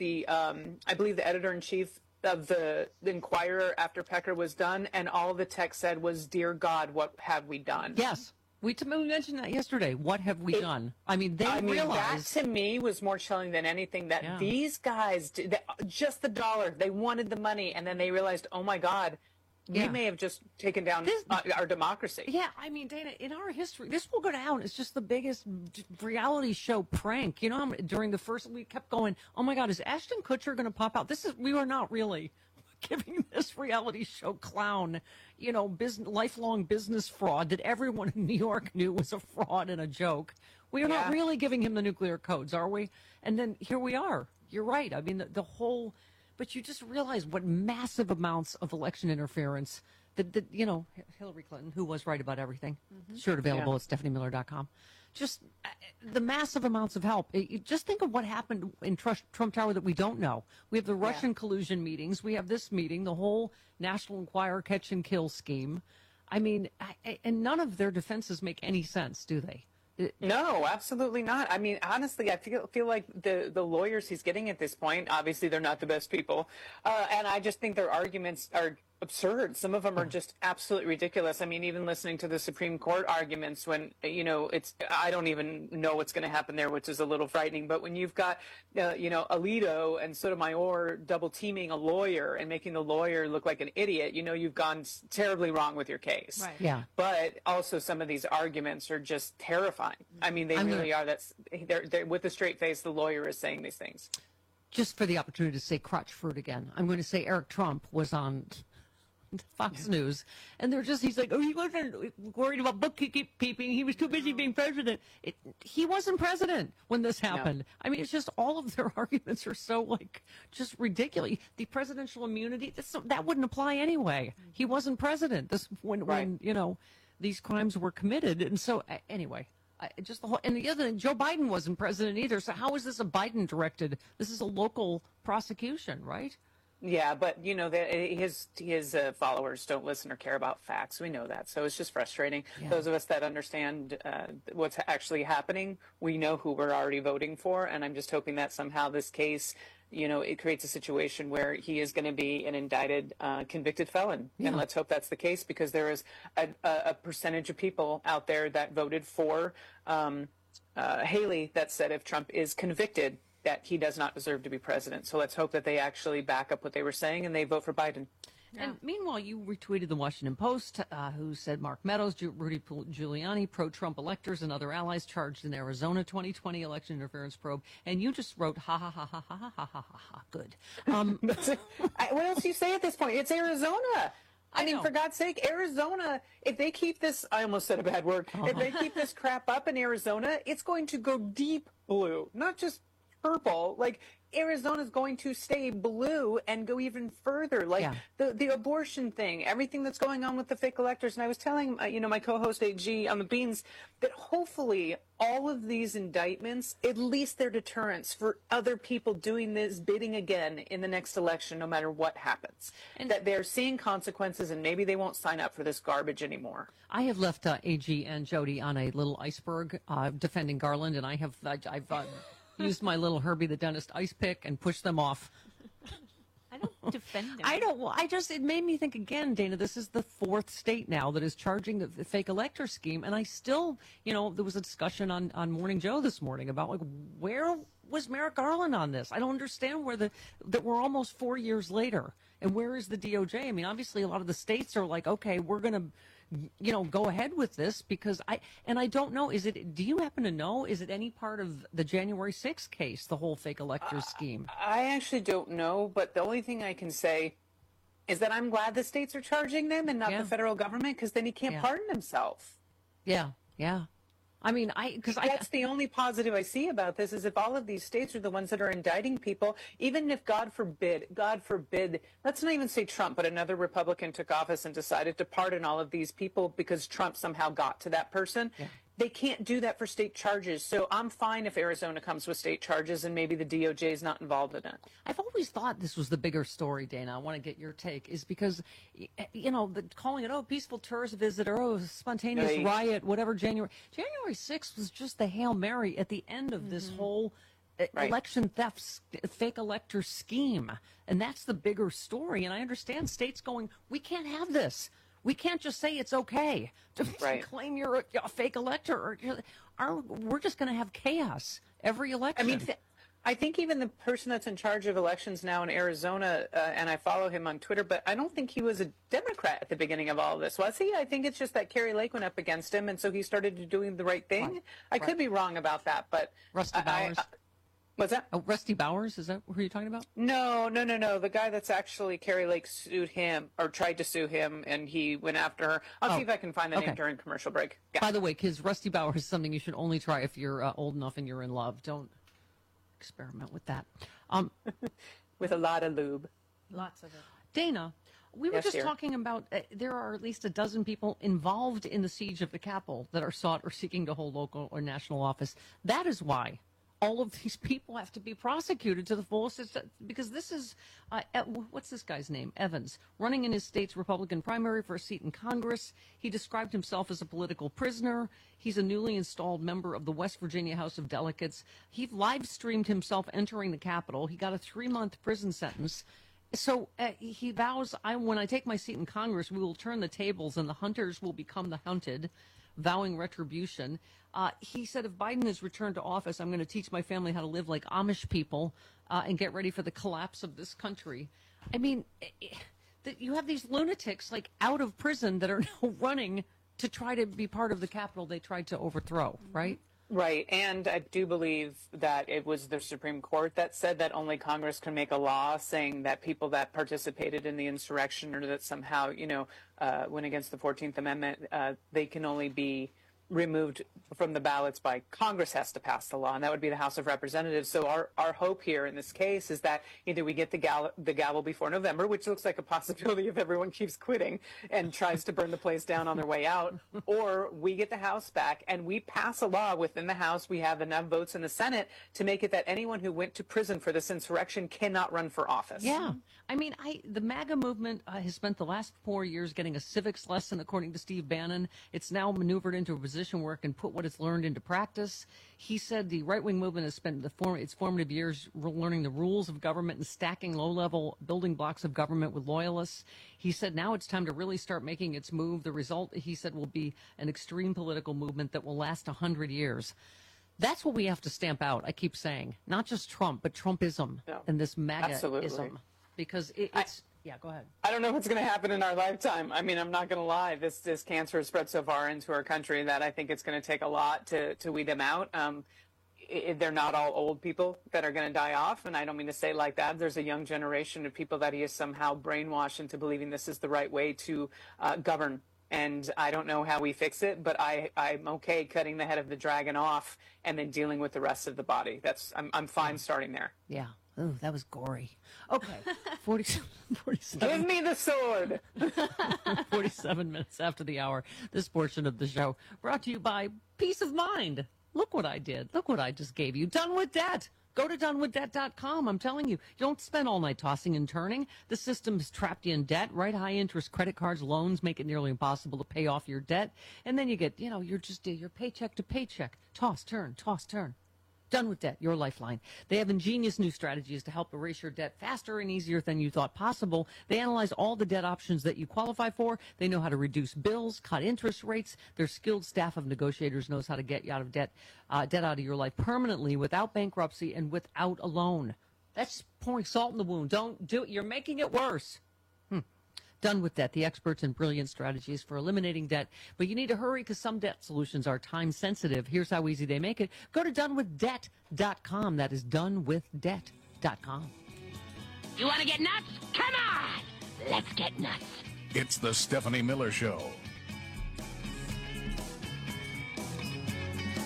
I believe the editor-in-chief of the Inquirer after Pecker was done, and all the text said was, "Dear God, what have we done?" Yes. We mentioned that yesterday. What have we done? I mean, realized that to me was more chilling than anything that these guys did. Just the dollar. They wanted the money, and then they realized, oh my God, we may have just taken down our democracy. Yeah, I mean, Dana, in our history, this will go down. It's just the biggest reality show prank. You know, during the first, we kept going, oh my God, is Ashton Kutcher going to pop out? We were not really giving this reality show clown, you know, lifelong business fraud that everyone in New York knew was a fraud and a joke. We are not really giving him the nuclear codes, are we? And then here we are. You're right. I mean, the whole... But you just realize what massive amounts of election interference that you know, Hillary Clinton, who was right about everything, sure available at StephanieMiller.com. Just the massive amounts of help. Just think of what happened in Trump Tower that we don't know. We have the Russian collusion meetings. We have this meeting, the whole National Enquirer catch and kill scheme. I mean, and none of their defenses make any sense, do they? No, absolutely not. I mean, honestly, I feel like the lawyers he's getting at this point, obviously they're not the best people. And I just think their arguments are absurd. Some of them are just absolutely ridiculous. I mean, even listening to the Supreme Court arguments when, you know, I don't even know what's going to happen there, which is a little frightening. But when you've got, you know, Alito and Sotomayor double teaming a lawyer and making the lawyer look like an idiot, you know, you've gone terribly wrong with your case. Right. Yeah. But also some of these arguments are just terrifying. I mean, they really are. They're with a straight face, the lawyer is saying these things. Just for the opportunity to say crotch fruit again, I'm going to say Eric Trump was on Fox News, and he's like, oh, he wasn't worried about bookkeeping. He was too busy being president. He wasn't president when this happened. No. I mean, it's just all of their arguments are so, like, just ridiculous. The presidential immunity, that wouldn't apply anyway. He wasn't president when you know, these crimes were committed. And so, anyway, just the whole, and the other thing, Joe Biden wasn't president either. So how is this a Biden directed? This is a local prosecution, right? Yeah, but, you know, his followers don't listen or care about facts. We know that. So it's just frustrating. Yeah. Those of us that understand what's actually happening, we know who we're already voting for. And I'm just hoping that somehow this case, you know, it creates a situation where he is going to be an indicted, convicted felon. Yeah. And let's hope that's the case, because there is a percentage of people out there that voted for Haley that said if Trump is convicted, that he does not deserve to be president. So let's hope that they actually back up what they were saying and they vote for Biden. Yeah. And meanwhile, you retweeted the Washington Post, who said Mark Meadows, Rudy Giuliani, pro-Trump electors and other allies charged in Arizona 2020 election interference probe. And you just wrote, ha, ha, ha, ha, ha, ha, ha, ha, ha, good. What else do you say at this point? It's Arizona. I mean, for God's sake, Arizona, if they keep this, I almost said a bad word, if they keep this crap up in Arizona, it's going to go deep blue, not just purple. Like, Arizona's going to stay blue and go even further. Like the abortion thing, everything that's going on with the fake electors. And I was telling, you know, my co-host AG on the Beans that hopefully all of these indictments, at least they're deterrents for other people doing this bidding again in the next election, no matter what happens. And that they're seeing consequences and maybe they won't sign up for this garbage anymore. I have left AG and Jody on a little iceberg defending Garland, and I've used my little Herbie the Dentist ice pick and pushed them off. I don't defend him. It made me think again, Dana, this is the fourth state now that is charging the fake elector scheme. And I still, you know, there was a discussion on Morning Joe this morning about, like, where was Merrick Garland on this? I don't understand that we're almost 4 years later. And where is the DOJ? I mean, obviously a lot of the states are like, okay, we're going to, you know, go ahead with this, because I don't know, do you happen to know, is it any part of the January 6th case, the whole fake electors scheme? I actually don't know, but the only thing I can say is that I'm glad the states are charging them and not the federal government, because then he can't pardon himself. Yeah. I mean, that's the only positive I see about this is if all of these states are the ones that are indicting people, even if God forbid, let's not even say Trump, but another Republican took office and decided to pardon all of these people because Trump somehow got to that person. Yeah. They can't do that for state charges. So I'm fine if Arizona comes with state charges and maybe the DOJ is not involved in it. I've always thought this was the bigger story, Dana. I want to get your take, is because, calling it, peaceful tourist visit or, spontaneous riot, whatever, January 6th was just the Hail Mary at the end of this whole election theft, fake elector scheme. And that's the bigger story. And I understand states going, we can't have this. We can't just say it's okay to claim you're a fake elector. We're just going to have chaos every election. I mean, I think even the person that's in charge of elections now in Arizona, and I follow him on Twitter, but I don't think he was a Democrat at the beginning of all of this, was he? I think it's just that Kari Lake went up against him, and so he started doing the right thing. I could be wrong about that, but Rusty Bowers. What's that? Oh, Rusty Bowers? Is that who you're talking about? No. The guy that's actually Kari Lake sued him or tried to sue him, and he went after her. I'll see if I can find the name during commercial break. Yeah. By the way, because Rusty Bowers is something you should only try if you're old enough and you're in love. Don't experiment with that. With a lot of lube. Lots of it. Dana, we were just talking about there are at least a dozen people involved in the siege of the Capitol that are sought or seeking to hold local or national office. That is why all of these people have to be prosecuted to the fullest, because this is, what's this guy's name? Evans, running in his state's Republican primary for a seat in Congress. He described himself as a political prisoner. He's a newly installed member of the West Virginia House of Delegates. He live streamed himself entering the Capitol. He got a 3-month prison sentence. So he vows, when I take my seat in Congress, we will turn the tables and the hunters will become the hunted, vowing retribution. He said, if Biden is returned to office, I'm going to teach my family how to live like Amish people and get ready for the collapse of this country. I mean, you have these lunatics out of prison that are now running to try to be part of the Capitol they tried to overthrow, right? Right, and I do believe that it was the Supreme Court that said that only Congress can make a law saying that people that participated in the insurrection or that somehow, went against the 14th Amendment, they can only be removed from the ballots by Congress has to pass the law, and that would be the House of Representatives. So our hope here in this case is that either we get the gavel before November, which looks like a possibility if everyone keeps quitting and tries to burn the place down on their way out, or we get the House back and we pass a law within the House. We have enough votes in the Senate to make it that anyone who went to prison for this insurrection cannot run for office. Yeah. I mean, the MAGA movement has spent the last 4 years getting a civics lesson, according to Steve Bannon. It's now maneuvered into a position where it can put what it's learned into practice. He said the right-wing movement has spent its formative years learning the rules of government and stacking low-level building blocks of government with loyalists. He said now it's time to really start making its move. The result, he said, will be an extreme political movement that will last 100 years. That's what we have to stamp out, I keep saying. Not just Trump, but Trumpism and this MAGA-ism. Absolutely. Because it's... Yeah, go ahead. I don't know what's going to happen in our lifetime. I mean, I'm not going to lie. This cancer has spread so far into our country that I think it's going to take a lot to weed them out. They're not all old people that are going to die off, and I don't mean to say it like that. There's a young generation of people that he has somehow brainwashed into believing this is the right way to govern. And I don't know how we fix it, but I'm okay cutting the head of the dragon off and then dealing with the rest of the body. I'm fine starting there. Yeah. Oh, that was gory. Okay. 47. Give me the sword. 47 minutes after the hour. This portion of the show brought to you by Peace of Mind. Look what I did. Look what I just gave you. Done with debt. Go to donewithdebt.com. I'm telling you, don't spend all night tossing and turning. The system has trapped you in debt, right? High interest credit cards, loans make it nearly impossible to pay off your debt. And then you get, you're just your paycheck to paycheck. Toss, turn, toss, turn. Done with Debt, your lifeline. They have ingenious new strategies to help erase your debt faster and easier than you thought possible. They analyze all the debt options that you qualify for. They know how to reduce bills, cut interest rates. Their skilled staff of negotiators knows how to get you out of debt out of your life permanently without bankruptcy and without a loan. That's pouring salt in the wound. Don't do it. You're making it worse. Done with Debt, the experts in brilliant strategies for eliminating debt. But you need to hurry because some debt solutions are time sensitive. Here's how easy they make it. Go to donewithdebt.com. That is donewithdebt.com. You want to get nuts? Come on! Let's get nuts. It's the Stephanie Miller Show.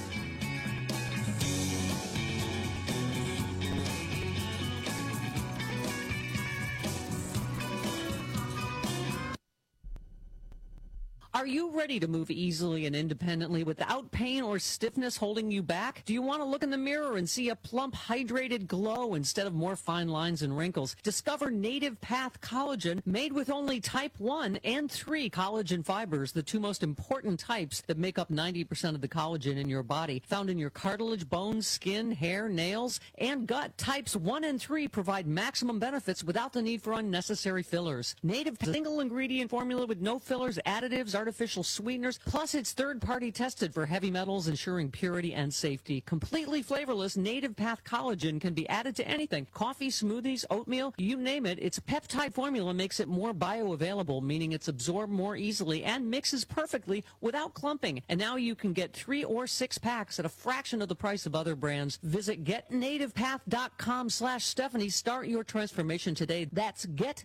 Are you ready to move easily and independently without pain or stiffness holding you back? Do you want to look in the mirror and see a plump, hydrated glow instead of more fine lines and wrinkles? Discover Native Path Collagen, made with only type 1 and 3 collagen fibers, the two most important types that make up 90% of the collagen in your body, found in your cartilage, bones, skin, hair, nails, and gut. Types 1 and 3 provide maximum benefits without the need for unnecessary fillers. Native single ingredient formula with no fillers, additives, artificial sweeteners, plus it's third-party tested for heavy metals, ensuring purity and safety. Completely flavorless Native Path Collagen can be added to anything. Coffee, smoothies, oatmeal, you name it. Its peptide formula makes it more bioavailable, meaning it's absorbed more easily and mixes perfectly without clumping. And now you can get 3 or 6 packs at a fraction of the price of other brands. Visit getnativepath.com/Stephanie. Start your transformation today. That's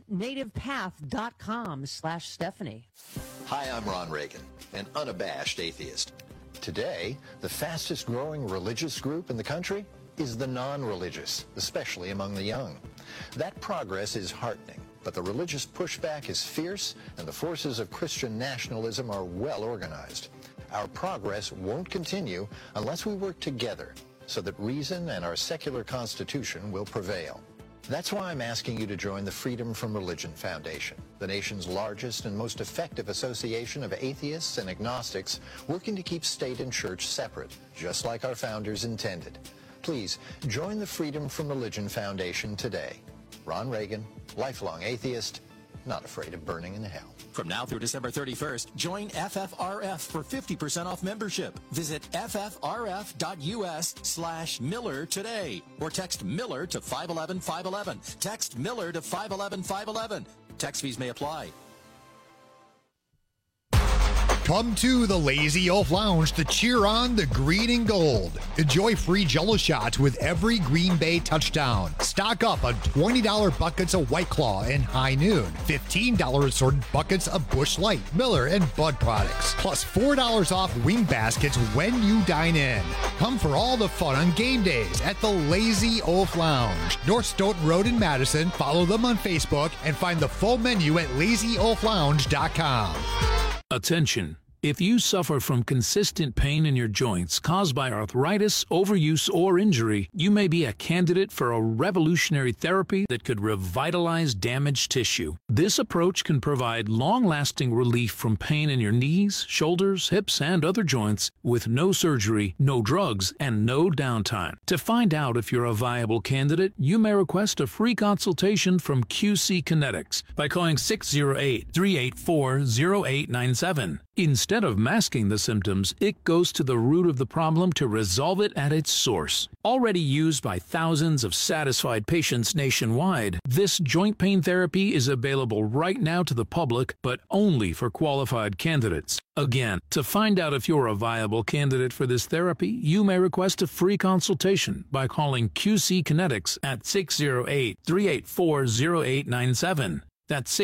getnativepath.com/Stephanie. Hi, I'm Ron Reagan, an unabashed atheist. Today, the fastest growing religious group in the country is the non-religious, especially among the young. That progress is heartening, but the religious pushback is fierce and the forces of Christian nationalism are well organized. Our progress won't continue unless we work together so that reason and our secular constitution will prevail. That's why I'm asking you to join the Freedom from Religion Foundation, the nation's largest and most effective association of atheists and agnostics working to keep state and church separate, just like our founders intended. Please join the Freedom from Religion Foundation today. Ron Reagan, lifelong atheist, not afraid of burning in hell. From now through December 31st, join FFRF for 50% off membership. Visit ffrf.us/Miller today or text Miller to 511-511. Text Miller to 511-511. Text fees may apply. Come to the Lazy Oaf Lounge to cheer on the green and gold. Enjoy free Jell-O shots with every Green Bay touchdown. Stock up on $20 buckets of White Claw and High Noon. $15 assorted buckets of Busch Light, Miller, and Bud products. Plus $4 off wing baskets when you dine in. Come for all the fun on game days at the Lazy Oaf Lounge. North Stoughton Road in Madison. Follow them on Facebook and find the full menu at lazyoaflounge.com. Attention. If you suffer from consistent pain in your joints caused by arthritis, overuse, or injury, you may be a candidate for a revolutionary therapy that could revitalize damaged tissue. This approach can provide long-lasting relief from pain in your knees, shoulders, hips, and other joints with no surgery, no drugs, and no downtime. To find out if you're a viable candidate, you may request a free consultation from QC Kinetics by calling 608-384-0897. Instead of masking the symptoms, it goes to the root of the problem to resolve it at its source. Already used by thousands of satisfied patients nationwide, this joint pain therapy is available right now to the public, but only for qualified candidates. Again, to find out if you're a viable candidate for this therapy, you may request a free consultation by calling QC Kinetics at 608-384-0897. That's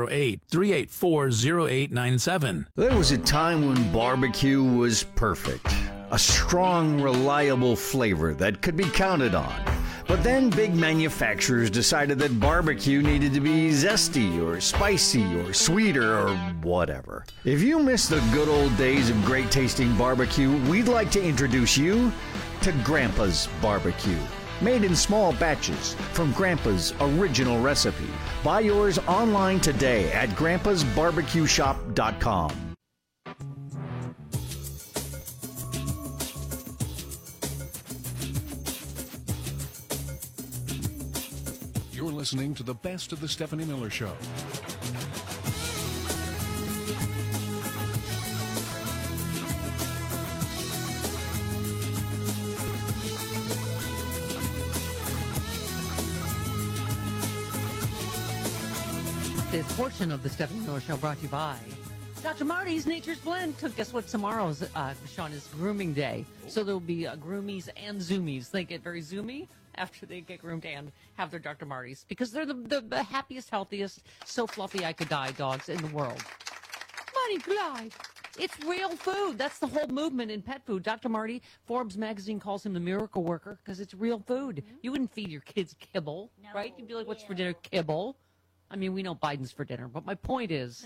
608-384-0897. There was a time when barbecue was perfect. A strong, reliable flavor that could be counted on. But then big manufacturers decided that barbecue needed to be zesty or spicy or sweeter or whatever. If you miss the good old days of great tasting barbecue, we'd like to introduce you to Grandpa's Barbecue. Made in small batches from Grandpa's original recipe. Buy yours online today at grandpasbarbecueshop.com. You're listening to the best of the Stephanie Miller Show. This portion of the Stephanie Miller Show brought to you by Dr. Marty's Nature's Blend. Guess what? Tomorrow's, Sean, is grooming day. So there'll be groomies and zoomies. They get very zoomy after they get groomed and have their Dr. Marty's because they're the happiest, healthiest, so fluffy I could die dogs in the world. Marty Glide. It's real food. That's the whole movement in pet food. Dr. Marty, Forbes magazine calls him the miracle worker because it's real food. Mm-hmm. You wouldn't feed your kids kibble, right? You'd be like, what's for dinner? Kibble. I mean, we know Biden's for dinner, but my point is,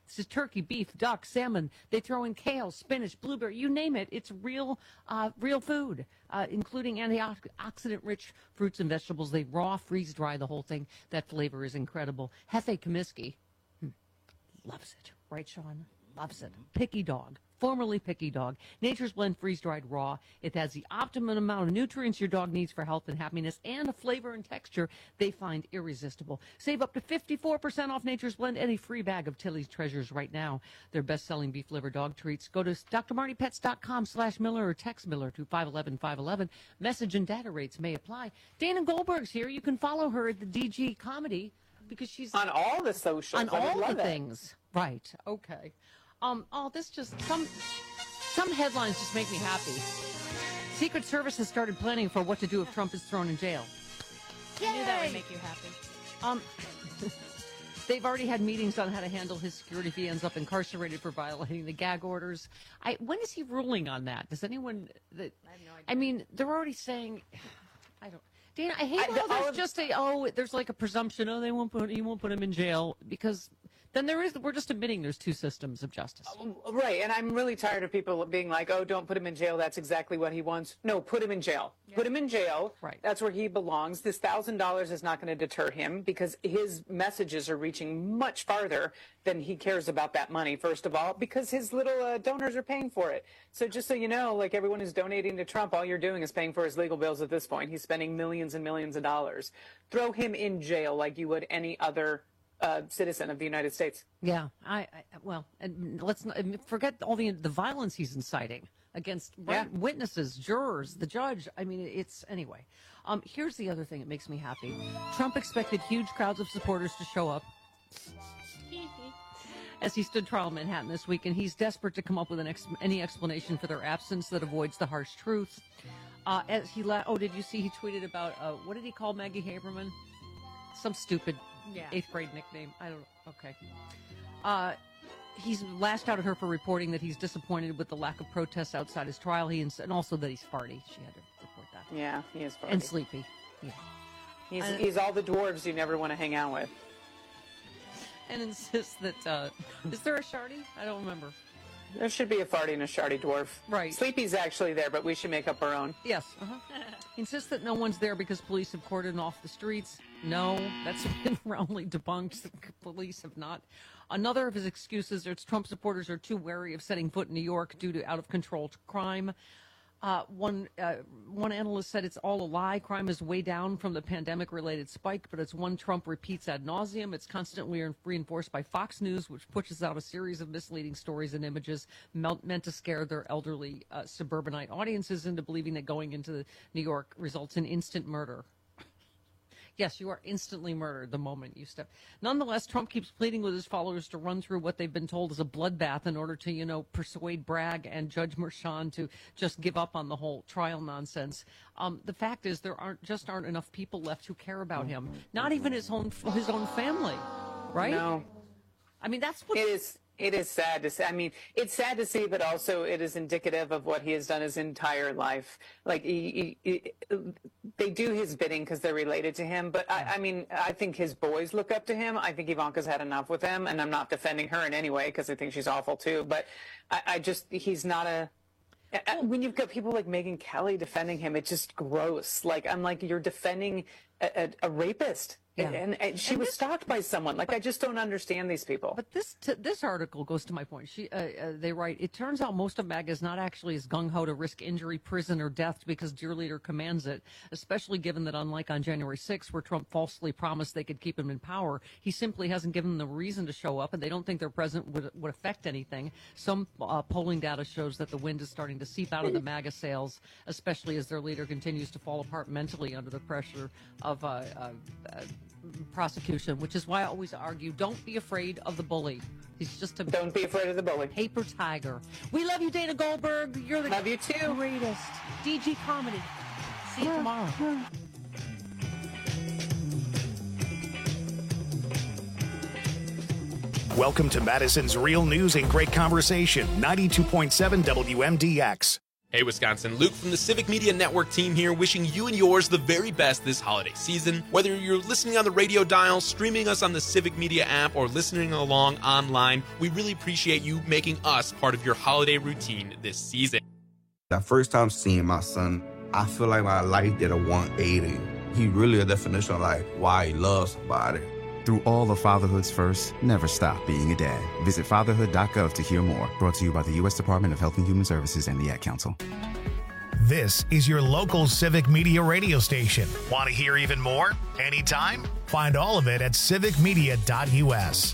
This is turkey, beef, duck, salmon. They throw in kale, spinach, blueberry, you name it. It's real food, including antioxidant-rich fruits and vegetables. They raw, freeze-dry the whole thing. That flavor is incredible. Hefe Comiskey loves it. Right, Sean? Loves it. Picky Dog. Formerly Picky Dog. Nature's Blend freeze-dried raw. It has the optimum amount of nutrients your dog needs for health and happiness, and a flavor and texture they find irresistible. Save up to 54% off Nature's Blend and a free bag of Tilly's Treasures right now. Their best-selling beef liver dog treats. Go to drmartypets.com/Miller or text Miller to 511-511. Message and data rates may apply. Dana Goldberg's here. You can follow her at the DG Comedy because she's on all the socials. On all the things. Right. Okay. This just some headlines just make me happy. Secret Service has started planning for what to do if Trump is thrown in jail. I knew that would make you happy. They've already had meetings on how to handle his security if he ends up incarcerated for violating the gag orders. When is he ruling on that? Does anyone? I have no idea. I mean, they're already saying. I don't. Dana, I hate how there's just there's like a presumption. Oh, he won't put him in jail because. Then we're just admitting there's two systems of justice. Right, and I'm really tired of people being like, oh, don't put him in jail. That's exactly what he wants. No, put him in jail. Yeah. Put him in jail. Right. That's where he belongs. This $1,000 is not going to deter him because his messages are reaching much farther than he cares about that money, first of all, because his little donors are paying for it. So just so you know, like everyone who's donating to Trump, all you're doing is paying for his legal bills at this point. He's spending millions and millions of dollars. Throw him in jail like you would any other citizen of the United States. Yeah, and let's not forget all the violence he's inciting against witnesses, jurors, the judge. I mean, it's anyway. Here's the other thing that makes me happy. Trump expected huge crowds of supporters to show up as he stood trial in Manhattan this week, and he's desperate to come up with any explanation for their absence that avoids the harsh truth. As he did you see he tweeted about what did he call Maggie Haberman? Some stupid 8th grade nickname. I don't know. Okay. He's lashed out at her for reporting that he's disappointed with the lack of protests outside his trial. And also that he's farty. She had to report that. Yeah, he is farty. And sleepy. Yeah. He's all the dwarves you never want to hang out with. And insists that, is there a Shardy? I don't remember. There should be a farty and a Shardy dwarf. Right. Sleepy's actually there, but we should make up our own. Yes. He insists that no one's there because police have cordoned off the streets. No, that's been roundly debunked. The police have not. Another of his excuses is Trump supporters are too wary of setting foot in New York due to out-of-control crime. One analyst said it's all a lie. Crime is way down from the pandemic-related spike, but it's one Trump repeats ad nauseum. It's constantly reinforced by Fox News, which pushes out a series of misleading stories and images meant to scare their elderly suburbanite audiences into believing that going into New York results in instant murder. Yes, you are instantly murdered the moment you step. Nonetheless, Trump keeps pleading with his followers to run through what they've been told is a bloodbath in order to, persuade Bragg and Judge Merchan to just give up on the whole trial nonsense. The fact is there aren't enough people left who care about him. Not even his own family, right? No. I mean, that's what It is sad to see. I mean, it's sad to see, but also it is indicative of what he has done his entire life. Like, they do his bidding because they're related to him. But, I think his boys look up to him. I think Ivanka's had enough with him. And I'm not defending her in any way because I think she's awful, too. But he's not a... When you've got people like Megyn Kelly defending him, it's just gross. Like, I'm like, you're defending a rapist. Yeah. And she was stalked by someone. Like, I just don't understand these people. But this article goes to my point. They write, it turns out most of MAGA is not actually as gung-ho to risk injury, prison, or death because dear leader commands it, especially given that unlike on January 6th, where Trump falsely promised they could keep him in power, he simply hasn't given them a reason to show up, and they don't think their presence would affect anything. Some polling data shows that the wind is starting to seep out of the MAGA sails, especially as their leader continues to fall apart mentally under the pressure of prosecution, which is why I always argue, don't be afraid of the bully. He's just don't be afraid of the bully. Paper tiger. We love you, Dana Goldberg. You're the love you too. Greatest. DG Comedy. See you tomorrow. Welcome to Madison's Real News and Great Conversation, 92.7 WMDX. Hey Wisconsin, Luke from the Civic Media Network team here, wishing you and yours the very best this holiday season. Whether you're listening on the radio dial, streaming us on the Civic Media app, or listening along online, we really appreciate you making us part of your holiday routine this season. The first time seeing my son, I feel like my life did a 180. He really a definition of like why he loves somebody. Through all of fatherhood's first, never stop being a dad. Visit fatherhood.gov to hear more. Brought to you by the U.S. Department of Health and Human Services and the Ad Council. This is your local Civic Media radio station. Want to hear even more? Anytime? Find all of it at civicmedia.us.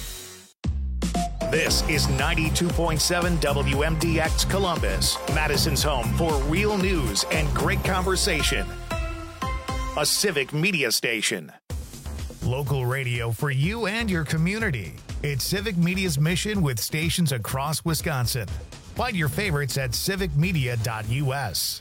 This is 92.7 WMDX Columbus, Madison's home for real news and great conversation. A Civic Media station. Local radio for you and your community. It's Civic Media's mission with stations across Wisconsin. Find your favorites at civicmedia.us.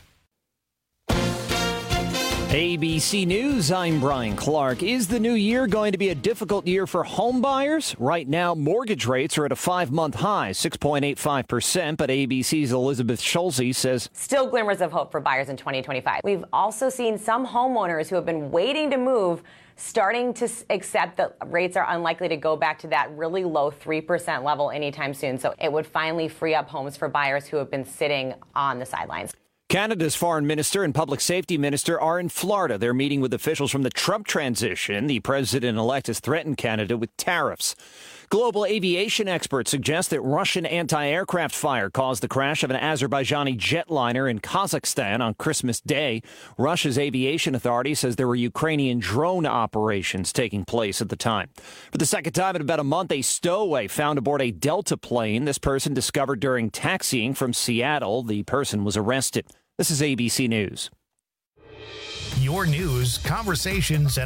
ABC News, I'm Brian Clark. Is the new year going to be a difficult year for home buyers? Right now, mortgage rates are at a 5-month high, 6.85%, but ABC's Elizabeth Schulze says still glimmers of hope for buyers in 2025. We've also seen some homeowners who have been waiting to move starting to accept that rates are unlikely to go back to that really low 3% level anytime soon. So it would finally free up homes for buyers who have been sitting on the sidelines. Canada's foreign minister and public safety minister are in Florida. They're meeting with officials from the Trump transition. The president-elect has threatened Canada with tariffs. Global aviation experts suggest that Russian anti-aircraft fire caused the crash of an Azerbaijani jetliner in Kazakhstan on Christmas Day. Russia's aviation authority says there were Ukrainian drone operations taking place at the time. For the second time in about a month, a stowaway found aboard a Delta plane. This person discovered during taxiing from Seattle. The person was arrested. This is ABC News. Your news, conversations, and